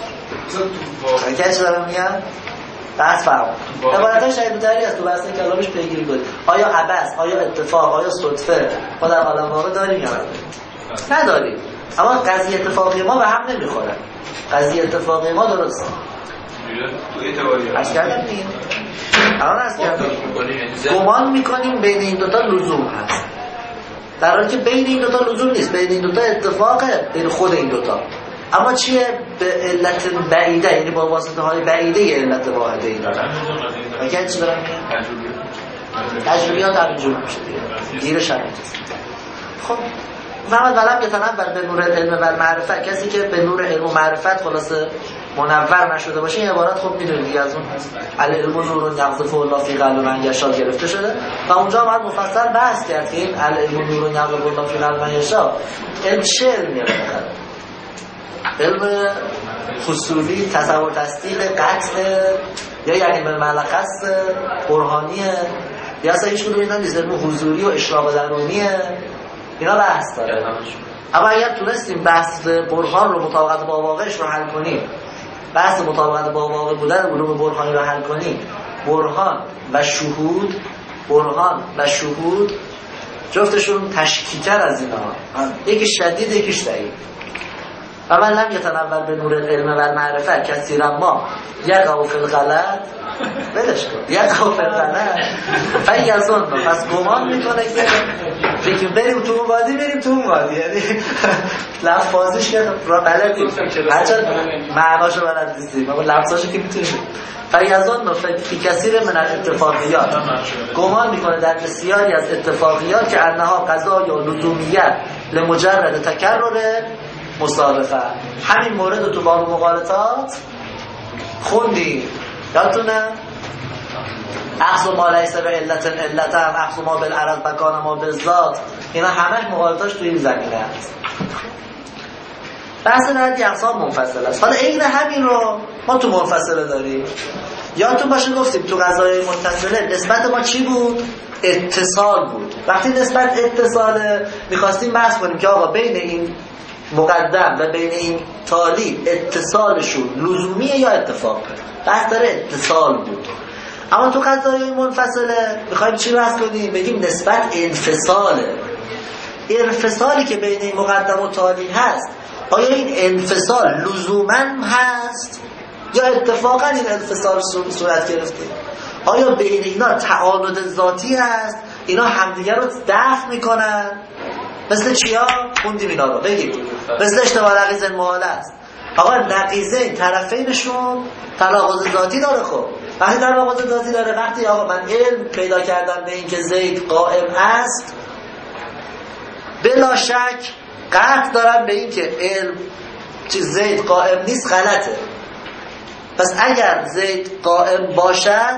[SPEAKER 2] چه دارم میگم؟ بحث فرق عبارت های شاید بوداری است تو بحث کلامش پیگیری کنید. آیا عبث، آیا اتفاق، آیا صدفه ما در عالم واقع داریم یا نداریم؟ اما قضیه اتفاقی ما به هم نمیخوره. قضیه اتفاقی ما درست از کردم دیگه الان از کردم گمان میکنیم بین این دوتا لزوم هست، در حالی که بین این دوتا لزوم نیست، بین این دوتا اتفاقه، بین خود این دوتا. اما چیه؟ به علت بعیده، یعنی با واسطه های بعیده یه علت واحده ای دارن. اگه چی دارم میگم؟ تجربیات در اینجور میشه دیگه گیرش هم نیست. خب محمد ولم یتنور به نور علم و معرفت، کسی که به نور علم و معرفت خلاصه منور نشده باشه، این عبارت خب میدونید دیگه از اون العلم نور یقذف الله فی قلب من یشاء گرفته شده و اونجا بعد مفصل بحث کرد که این العلم نور یقذف الله فی قلب من یشاء علم چه علمیه؟ علم حصولی، تصور تصدیق، قطع، یا یعنی به ملخص برهانیه، یا اصلا هیچ کدوم اینا نیست. علم حضوری و اشراق درونیه، اینا بحث داره. اما اگر تونستیم بحث برهان رو مطابقت با واقعش رو حل کنیم، بحث مطابقت با واقع بودن علوم برهانی رو حل کنیم، برهان و شهود، برهان و شهود جفتشون تشکیک‌تر از اینا، یکی شدید یکیش ضعیف. و من لم یتنور به نور علم و معرفت کثیرا ما یقع فی الغلط، بدش کن یقع فی الغلط فیظن، پس گمان میکنه که فکر بریم تو اون وادی، بریم تو اون وادی، یعنی لفظش که را بلد نیست، هرچند معناشو بلد نیستیم اما لفظاشو که میتونیم. فیظن فی کثیر من الاتفاقیات، گمان میکنه در بسیاری از اتفاقیات که انها قضا یا لزومیت لمجرد تکرر مصادفه. همین مورد رو تو باب مغالطات خوندی یادتونه؟ اخذ ما لیس به علت علت هم اخذ ما بالعرض بکان ما بالذات، اینا همه مغالطاش تو این زمینه هست. بحث در اقسام منفصل است. حالا این همین رو ما تو منفصله داریم. یادتون باشه گفتیم تو قضایای متصله نسبت ما چی بود؟ اتصال بود. وقتی نسبت اتصاله میخواستیم بحث کنیم که آقا بین این مقدم و بین این تالی اتصالشون لزومیه یا اتفاقه. بحث داره اتصال بود. اما تو قضایای منفصله میخوایم چی بحث کنیم؟ بگیم نسبت انفصاله. انفصالی که بین این مقدم و تالی هست، آیا این انفصال لزوماً هست یا اتفاقاً این انفصال صورت گرفته؟ آیا بین اینا تعالد ذاتی هست، اینا همدیگر رو دفع میکنن؟ مثل چیا؟ خوندیم اینا رو بگیم. مثل اشتباه نقیض محاله است. آقا نقیضه طرفینشون تناقض ذاتی داره. خب وقتی تناقض ذاتی داره، وقتی آقا من علم پیدا کردم به این که زید قائم است، بلا شک قطع دارم به این که علم چیز زید قائم نیست غلطه. پس اگر زید قائم باشد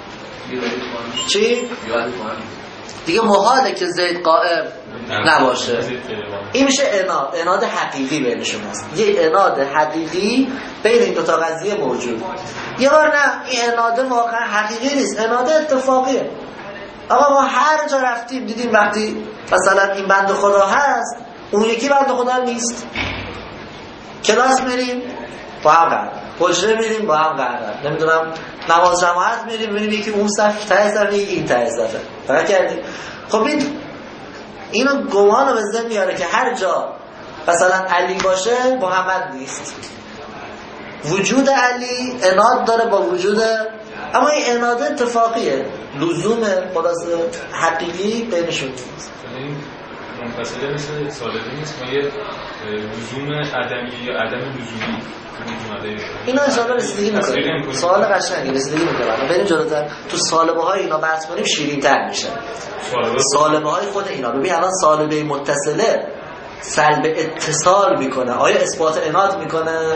[SPEAKER 2] چی؟ دیگه محاله که زید قائم نباشه. این میشه اناد، اناد حقیقی بینشون هست. یه اناد حقیقی بین این دوتا قضیه موجود. یه بار نه این اناد واقعا حقیقی نیست، اناد اتفاقیه. اما ما هر جا رفتیم دیدیم وقتی مثلا این بند خدا هست اون یکی بند خدا نیست. کلاس میریم با هم قرار، حجره میریم با هم قرار، نمیدونم نماز جماعت میریم میبینیم یکی اون صف ته صف یکی این ته صف فقط کردیم. خب این اینو گمان رو به ذهن میاره که هر جا مثلا علی باشه محمد نیست. وجود علی عناد داره با وجود، اما این عناد اتفاقیه، لزوم خلاص حقیقی بینشون نیست.
[SPEAKER 4] این منفصله مثل سالبی نیست، ما یه لزوم عدمی یا عدم لزومی
[SPEAKER 2] اینا انشاءالله رسیدگی میکنیم. سوال قشنگی رسیدگی میکنیم. بریم جلوتر تو سالبه های اینا بحث کنیم شیرین تر میشه. سالبه های خود اینا ببین الان سالبه متصله سلب اتصال میکنه، آیا اثبات عناد میکنه؟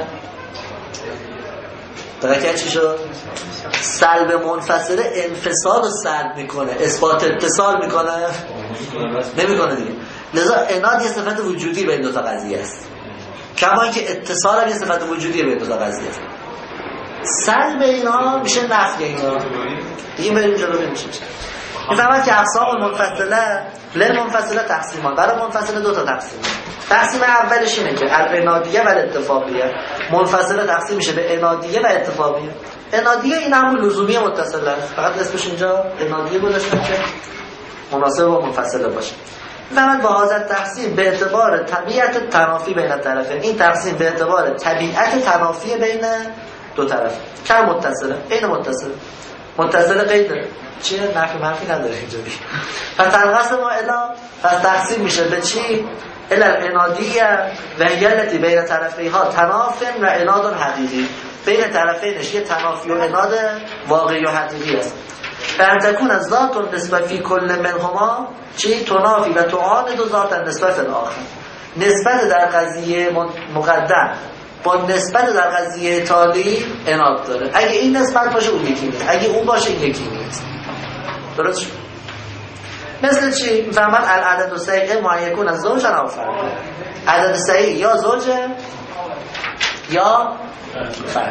[SPEAKER 2] دقیقا چی شد؟ سلب منفصله انفصال رو سلب میکنه، اثبات اتصال میکنه؟ نمیکنه دیگه. لذا عناد یه صفت وجودی بین دو تا قضیه است، کما اینکه اتصال هم یه صفت وجودی بین دو تا قضیه است. سلب اینا میشه نفی اینا. دیگه بریم جلو بریم چی میشه. میفهمد که اقسام منفصله للمنفصله تقسیمان، برای منفصله دو تا تقسیم. تقسیم اولش اینه که العنادیه و الاتفاقیه. منفصله تقسیم میشه به عنادیه و اتفاقیه. عنادیه این همون لزومی متصله است، فقط اسمش اینجا عنادیه گذاشتم که مناسب با منفصله باشه. میفهمد با حاضر تقسیم به اعتبار طبیعت تنافی بین طرفین، این تقسیم به اعتبار طبیعت تنافی بین دو طرف. کم متصله، عین متصله. متصله قید چیه؟ نفی منفی نداره اینجوری. پس تنقسم ما الا پس تقسیم میشه به چی؟ الا العنادیه و هیلتی بین طرفیها تنافن و عناد حقیقی. بین طرفینش یه تنافی و عناد واقعی و حقیقی است. فان تكون الذات نسبت فی کل منهما چی؟ تنافی و تعاند ذات نسبت الاخر. نسبت در قضیه مقدم با نسبت در قضیه تالی عناد داره. اگه این نسبت باشه اون یکی نیست، اگه اون باشه این یکی نیست. درست شد؟ مثل چی؟ میفهمن العدد الصحیح ما یکون از زوج او فرد. عدد صحیح یا زوجه یا فرد.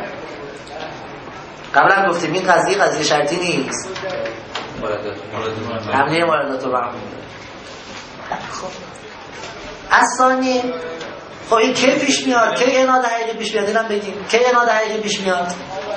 [SPEAKER 2] قبلا گفتیم این قضیه قضیه شرطی نیست، همه واردات رو هم. خب اصانی خب این کی پیش میاد؟ کی عناد حقیقی پیش میاد؟ اینم بگیم کی عناد حقیقی پیش میاد؟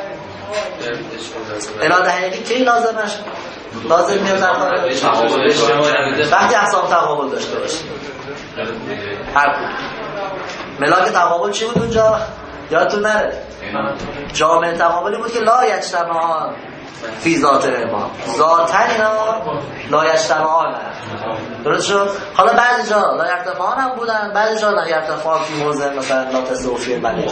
[SPEAKER 2] عناد حقیقی کی لازمش لازم میاد در وقتی اقسام تقابل داشته باشه. هر ملاک تقابل چی بود اونجا؟ یادتون نره جامع تقابلی بود که لا یجتمعان فی ذات ما، ذاتن اینا لا یجتمعان. درست شد؟ حالا بعضی جا لا یرتفعان هم بودن، بعضی جا لا یرتفعان فی موضع مثلا لا تصوفی ملکه.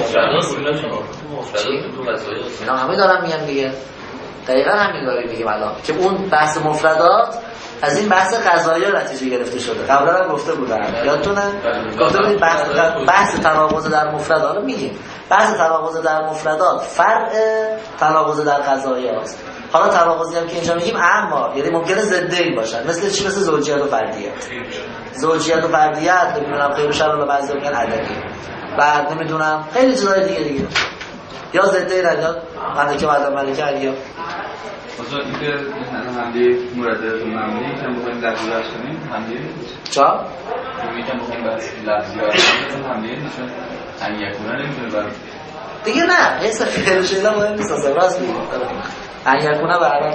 [SPEAKER 2] اینا همه دارم میگم دیگه، دقیقا همین داریم میگیم الان که اون بحث مفردات از این بحث قضایی نتیجه گرفته شده. قبلا هم گفته بودم یادتونه؟ گفته بودیم بحث بحث تناقض در مفردات رو میگیم. بحث تناقض در مفردات فرع تناقض در قضایی هست. حالا تناقضی هم که اینجا میگیم اما یعنی ممکنه ضدین باشن، مثل چی؟ مثل زوجیت و فردیت. زوجیت و فردیت نمیدونم خیر و شر رو بعضی میگن عددی، بعد نمیدونم خیلی چیزای دیگه دیگه یا ضدین یا ملکه و ملکه علیه.
[SPEAKER 3] مثلا اینکه حمله مردد معمولی که می‌خوایم دقیقش کنیم حمله
[SPEAKER 2] چا؟
[SPEAKER 3] میگم بخوام بس لفظیات حمله نشون ان یکونه نمیتونه برام
[SPEAKER 2] دیگه نه حس خیلی شیدا مهم نیست اصلا. راست میگم ان یکونه برام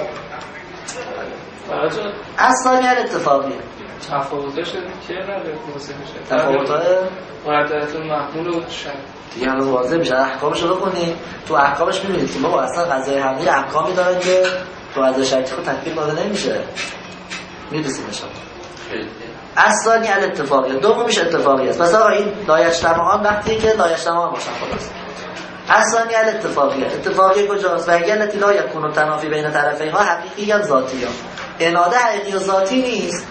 [SPEAKER 2] اصلا یه اتفاقیه.
[SPEAKER 7] تفاوتش چیه نداره موضوع میشه
[SPEAKER 2] تفاوت‌های
[SPEAKER 7] مرددات معمول و شرط
[SPEAKER 2] دیگه الان واضح میشه. احکامش رو بخونید تو احکامش میبینید که ما اصلا قضای حملی احکامی دارن که تو قضای شرطی خود تطبیق داده نمیشه. میرسیم نشان اصلا یه اتفاقیه. دومیش اتفاقی است. مثلا این لایجتمعان وقتی که لایجتمعان باشن خلاص اصلا یه اتفاقیه. اتفاقی کجاست؟ و اگر نتی لا یکون تنافی بین طرفیها حقیقی یا ذاتی ها اناده حقیقی و ذاتی نیست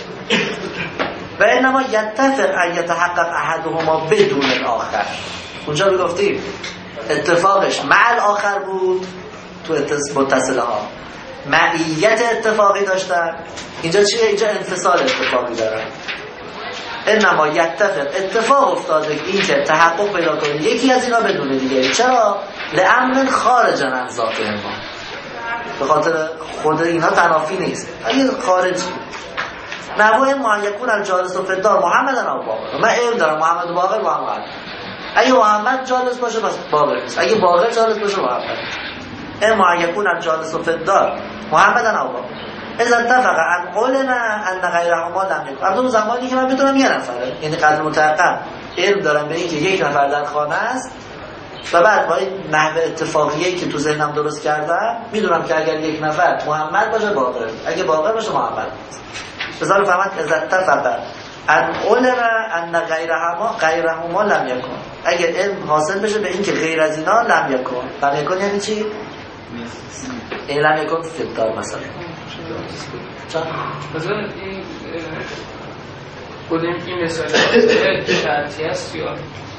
[SPEAKER 2] و انما یتفق ان یتحقق احدهما بدون الاخر. اونجا رو گفتیم اتفاقش مع الاخر بود تو متصله ها، معیت اتفاقی داشتن. اینجا چیه؟ اینجا انفصال اتفاقی دارن. انما یتفق اتفاق افتاده این که تحقق پیدا کنه یکی از اینا بدون دیگری. چرا؟ لامر خارج عن ذات ما، به خاطر خود اینا تنافی نیست. اگه خارج نوع معیکون الجالس و فدار محمد و باقر، من علم دارم محمد و باقر با هم قرد. اگه محمد جالس باشه بس باقر نیست، اگه باقر جالس باشه محمد. اما یکون الجالس فی الدار محمدن او اذا اتفق عن قولنا ان غیرهما لم یکن. البته زمانی که من بدونم یه نفره، یعنی قدر متعقب علم دارم به اینکه یک نفر در خانه است و بعد با این نحوه اتفاقیه‌ای که تو ذهنم درست کردم میدونم که اگر یک نفر محمد باشه باقر، اگه باقر باشه محمد. بذار فهمت اذا اتفق ان قولنا ان غیرهما غیرهما لم یکن. اگر علم حاصل بشه به این که غیر از اینا لم یکن. لم یکن یعنی چی؟ این لم یکن فیدار مثلا چون
[SPEAKER 7] مثلا این بودیم این مثال شرطی هست یا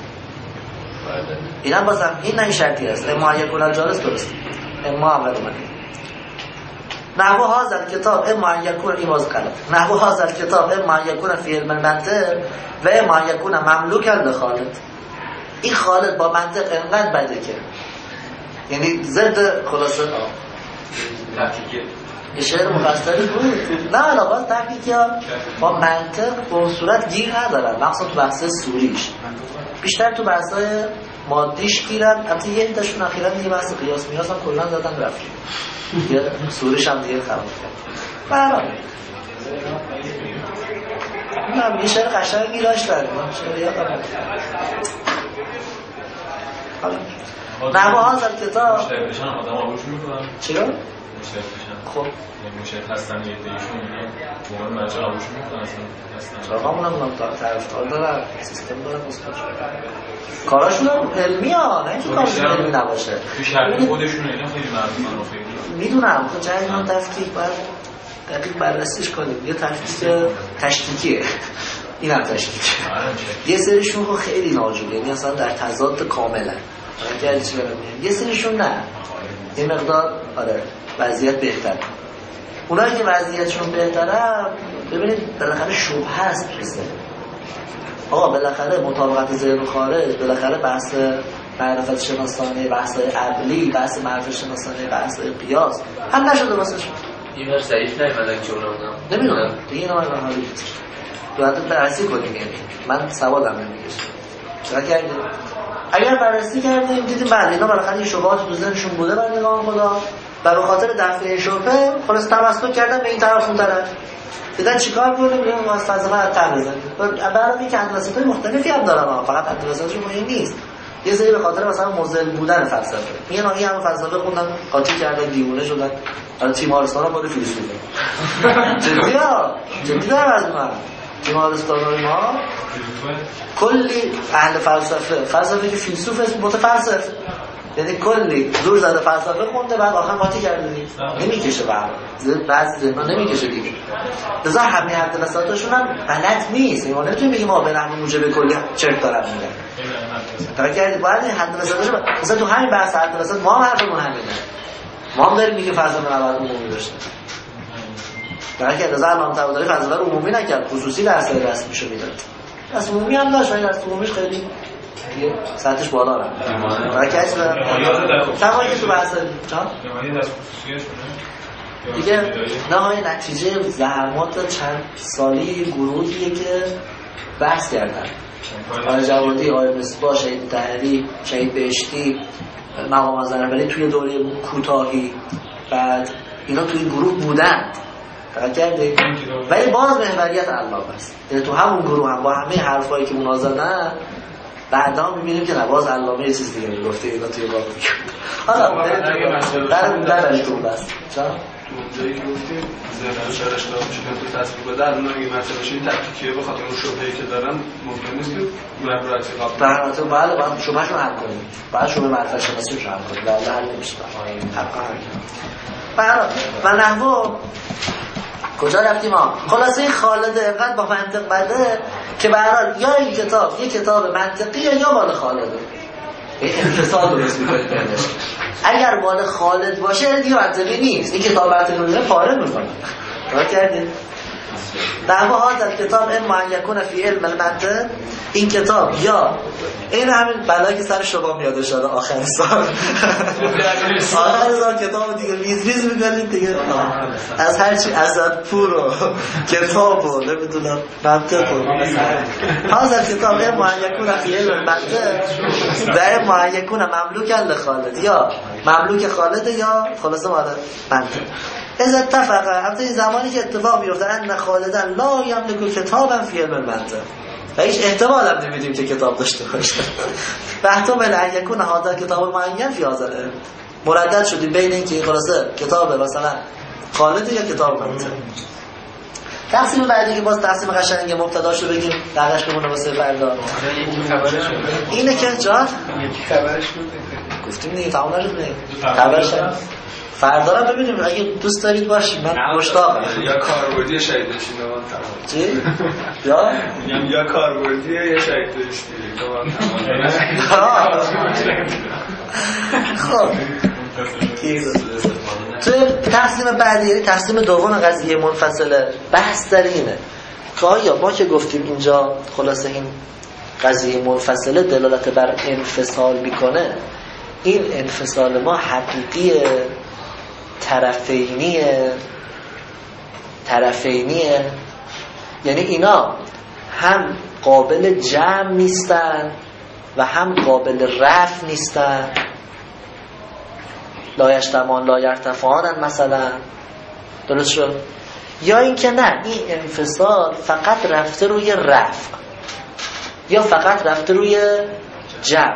[SPEAKER 2] این هم بازم این نه شرطی هست. اما یکون الجالس درست، اما هم ردومنی نحو هازل کتاب اما یکون این باز غلط. نحو هازل کتاب اما یکون فی علم المنطق و اما یکون مملوکا لخالد. این خالد با منطق انقدر بده که یعنی ضد خلاصه
[SPEAKER 5] تحقیقی
[SPEAKER 2] یه شعر مفصلی بود. نه علاوه تحقیقی ها با منطق به اون صورت گیر ندارن، مخصوصا تو بحث سوریش، بیشتر تو بحثای مادیش گیرن. البته یه دیدشون اخیراً دیگه بحث قیاس میاس هم کلا دادن رفت دیگه، سوریش هم دیگه خراب کرد. برای نه یه شعر قشنگی داشتن، شعر یادم حالا نحو هازل کتاب
[SPEAKER 4] مشترک بشن آدم آروش میکنن.
[SPEAKER 2] چرا؟
[SPEAKER 4] مشترک بشن
[SPEAKER 2] خب
[SPEAKER 4] یعنی مشترک هستن یه دیشون اینا موقع مرجع آروش میکنن اصلا هستن
[SPEAKER 2] چراغامون هم نمتار طرفدار دارن، سیستم دارن مستقل کاراشون هم علمی ها، نه اینکه کارشون علمی نباشه
[SPEAKER 4] تو شرط خودشون اینا خیلی مردمن و خیلی
[SPEAKER 2] میدونم. خب جایی من تفکیک باید دقیق بررسیش کنیم. یه تفکیک تشکیکیه، این هم تشکیک. یه سریشون خب خیلی ناجوره، یعنی اصلا در تضاد کاملا اگر چی برم میگم. یه سریشون نه، یه مقدار آره وضعیت بهتر. اونایی که وضعیتشون بهتره ببینید بالاخره شبهه هست پسه. آقا بالاخره مطابقت ذهن خارج، بالاخره بحث معرفت شناسانه، بحث عقلی، بحث معرفت شناسانه، بحث قیاس هم نشده واسه شما.
[SPEAKER 5] این بر ضعیف نیومدن که اونا بودم
[SPEAKER 2] نمیدونم دیگه اینا من حالی تو حتی بررسی کنیم. یعنی من سوالم نمیگشم چرا کردیم؟ اگر بررسی کردیم دیدیم بعد اینا بالاخره این شبهات تو ذهنشون بوده برای نگاه خدا و به خاطر دفع شبهه خلاص تمسک کردن به این طرف اون طرف. دیدن چیکار کنیم؟ میگم واسه فلسفه تر بزنیم. برای اینکه ادواسطای مختلفی هم دارن، فقط ادواسطش مهم نیست. یه سری به خاطر مثلا مزل بودن فلسفه میگن آقا همه فلسفه خوندن قاطی کردن دیوونه شدن، الان تیمارستان هم باره فیلسوفه. جدی ها جدی دارم از من تیمارستان ما کلی اهل فلسفه فلسفه که فیلسوف متفلسف، یعنی کلی دور زده فلسفه خونده بعد آخر قاطی کرده دیگه. نمیکشه بعد بعضی ذهنا نمیکشه دیگه. لذا همه حد وسطاشون هم غلط نیست. ما نمیتونیم بگیم ما به نحو موجب کلی چرت دارن میگن. تا کردید باید حد وسطاش مثلا تو همین بحث حد وسط ما هم حرفمون همینه. ما هم داریم میگیم فلسفه نباید عمومی باشه. در که لذا امام طباطبایی فلسفه رو عمومی نکرد، خصوصی درس درس میشه میداد. درس عمومی هم داشت ولی درس عمومیش خیلی دیگه سطحش بالا رفت. برکت داره. تمامی تو بحث جان دیگه نهایی نتیجه زحمات چند سالی گروهیه که بحث کردن. آقای جوادی، آقای مصباح، شهید طاهری، شهید بهشتی، مقام الزنبلی توی دوره کوتاهی بعد اینا توی گروه بودن. فقط کرده ولی باز محوریت الله است. یعنی تو همون گروه هم با همه حرفایی که اونا زدن بعدا می‌بینیم که نواز علامه یه چیز دیگه میگفته اینا توی واقع حالا در در تو بس چرا
[SPEAKER 8] تو جایی که گفتیم ذهن شرش دارم میشه تو تصویر بده الان اگه مثلا این تفکیکیه به خاطر اون شبهه‌ای که دارن ممکن نیست که مبرات قبل
[SPEAKER 2] در بله بعد شبهه‌شون حل کنیم بعد شبهه معرفت شناسی رو حل کنیم والا حل نمیشه حقا حل و نحو کجا رفتیم ها؟ خلاصه خالد اینقدر با منطق بده که به هر حال یا این کتاب یه کتاب منطقیه یا مال خالده. این انفصال درست میکنه بینش. اگر مال خالد باشه دیگه منطقی نیست. این کتاب منطقی رو پاره میکنه. کار کردیم؟ نحو هذا کتاب اما ان یکون فی علم المنطق، این کتاب یا این همین بلایی که سر شما میاد شده آخر سال آخر سال کتاب دیگه ریز ریز میگنید دیگه از هرچی ازاد پور و کتاب و نمیدونم منطق و هذا کتاب اما ان یکون فی علم المنطق و اما ان یکون مملوکا لخالد، یا مملوک خالد یا خلاصه مال منطق. از اتفاق البته این زمانی که اتفاق میفته ان خالدن لا یملک کتابا فی علم المنطق و هیچ احتمال هم نمیدیم که کتاب داشته باشه و احتمال ان یکون هذا کتاب معین فی هذا العلم، مردد شدی بین این که خلاصه کتاب مثلا خالد یا کتاب منطق. تقسیم بعدی که باز تقسیم قشنگ مبتداشو بگیم دقیقش بمونه واسه فردا اینه که جان
[SPEAKER 7] یکی خبرش بود
[SPEAKER 2] گفتیم دیگه تمام نشد دیگه خبرش فردا رو ببینیم اگه دوست دارید باشید، من مشتاقم.
[SPEAKER 8] یا کاربردی شهید داشتید تمام
[SPEAKER 2] چی؟ یا
[SPEAKER 8] میگم یا کاربردی یا شهید داشتید تمام
[SPEAKER 2] خب تو تقسیم بعدی یعنی تقسیم دوم قضیه منفصله بحث در اینه که آیا ما که گفتیم اینجا خلاصه این قضیه منفصله دلالت بر انفصال میکنه، این انفصال ما حقیقیه طرفینیه طرفینیه یعنی اینا هم قابل جمع نیستن و هم قابل رفع نیستن، لایشتمان لایرتفعانن مثلا، درست شد؟ یا اینکه نه این انفصال فقط رفته روی رفع یا فقط رفته روی جمع.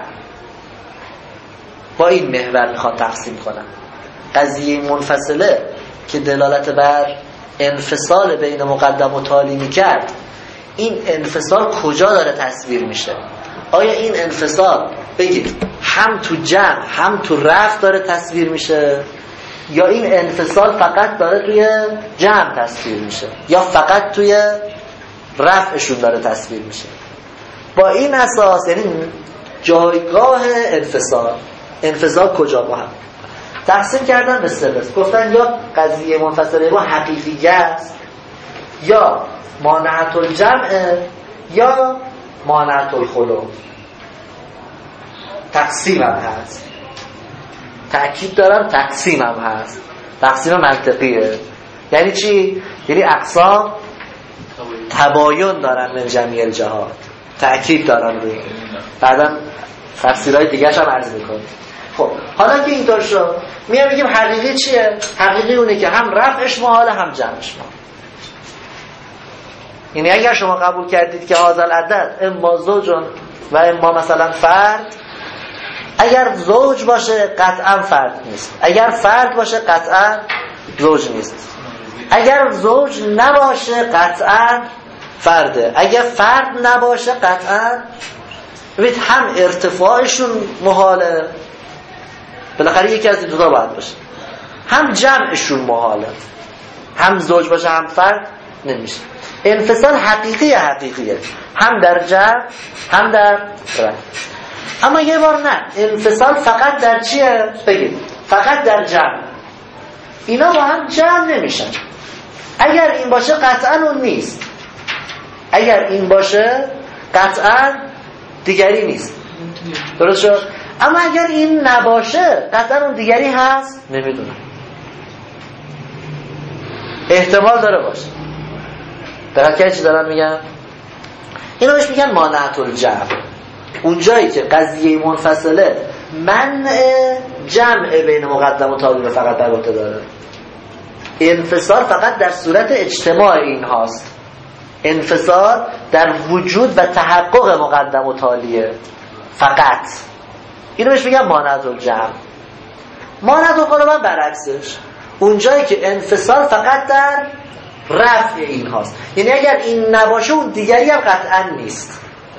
[SPEAKER 2] با این محور میخواد تقسیم کنم قضیه منفصله که دلالت بر انفصال بین مقدم و تالی میکرد، این انفصال کجا داره تصویر میشه؟ آیا این انفصال بگید هم تو جمع هم تو رفع داره تصویر میشه یا این انفصال فقط داره توی جمع تصویر میشه یا فقط توی رفعشون داره تصویر میشه؟ با این اساس یعنی جایگاه انفصال انفصال کجا با هم تقسیم کردن به سه قسم. گفتن یا قضیه منفصله ما حقیقی است یا مانعت الجمع یا مانعت الخلو. تقسیم هم هست، تأکید دارم تقسیم هم هست، تقسیم منطقیه. یعنی چی؟ یعنی اقسام تباین دارن من جمیع الجهات، تأکید دارن روی بعدا تفسیرهای دیگرش هم عرض میکنیم. خب حالا که اینطور شد میام میگیم حقیقی چیه؟ حقیقی اونه که هم رفعش محاله هم جمعش محاله. یعنی اگر شما قبول کردید که هذا العدد اما زوج و اما مثلا فرد، اگر زوج باشه قطعا فرد نیست، اگر فرد باشه قطعا زوج نیست، اگر زوج نباشه قطعا فرده، اگر فرد نباشه قطعا ببینید هم ارتفاعشون محاله، بالاخره یکی از این دو تا باید باشه، هم جمعشون محاله، هم زوج باشه هم فرد نمیشه. انفصال حقیقی حقیقیه هم در جمع هم در رفع. اما یه بار نه، انفصال فقط در چیه؟ بگید فقط در جمع. اینا با هم جمع نمیشن. اگر این باشه قطعا اون نیست، اگر این باشه قطعا دیگری نیست، درست شد؟ اما اگر این نباشه قطعا اون دیگری هست نمیدونم، احتمال داره باشه. درکه چی دارم میگم؟ اینا بهش میگن مانعت الجمع. اون جایی که قضیه منفصله منع جمع بین مقدم و تالی فقط در عهده داره، انفصال فقط در صورت اجتماع این هاست، انفصال در وجود و تحقق مقدم و تالیه فقط. اینو بهش میگن مانعت الجمع. مانعت الخلو برعکسش، اون جایی که انفصال فقط در رفع این هاست، یعنی اگر این نباشه اون دیگری هم قطعا نیست،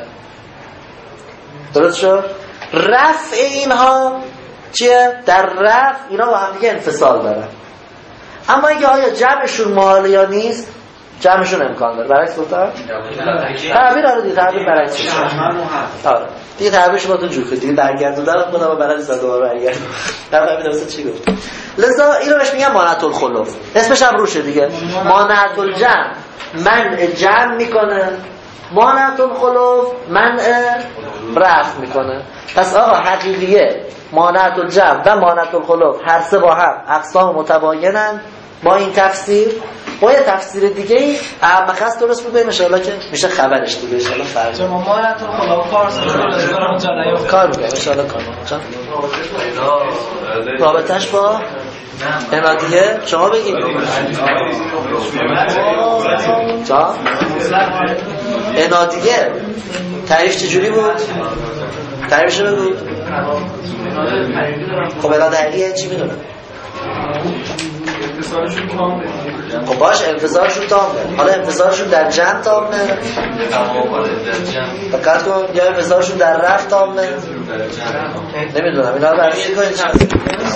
[SPEAKER 2] درست شد؟ رفع اینها چیه؟ در رفع اینا با هم دیگه انفصال دارن. اما اگه آیا جمعشون محاله یا نیست، جمعشون امکان داره. برعکس گفتم؟ تعبیر آره دیگه، تعبیر برعکس شد. آره دیگه تعبیرش با تو جور دیگه برگردوندن خودم رو برعکس دوباره برگردون. در همین درسته چی گفت؟ لذا اینو بهش میگن مانعت الخلو، اسمش هم روشه دیگه. مانعت الجمع منع جمع میکنه، مانعت الخلوف منع رفع میکنه. پس آقا حقیقیه، مانعت الجمع و مانعت الخلوف هر سه با هم اقسام متباینن با این تفسیر. با یه تفسیر دیگه ای مخص درست بود بگیم انشاءالله که میشه خبرش دیگه انشاءالله فرض
[SPEAKER 7] شما مانعت الخلوف فارس
[SPEAKER 2] کار میکنه انشاءالله کار میکنه. رابطش با انادیه شما بگید جا انادیه تعریف چجوری بود؟ تعریفش رو بگو. خب انادیه چی میدونه؟ خب باش انتظارشون تامه. حالا انتظارشون در جمع تامه دقت کن، یا انتظارشون در رفع تامه نمیدونم. اینا رو برمیگه کنید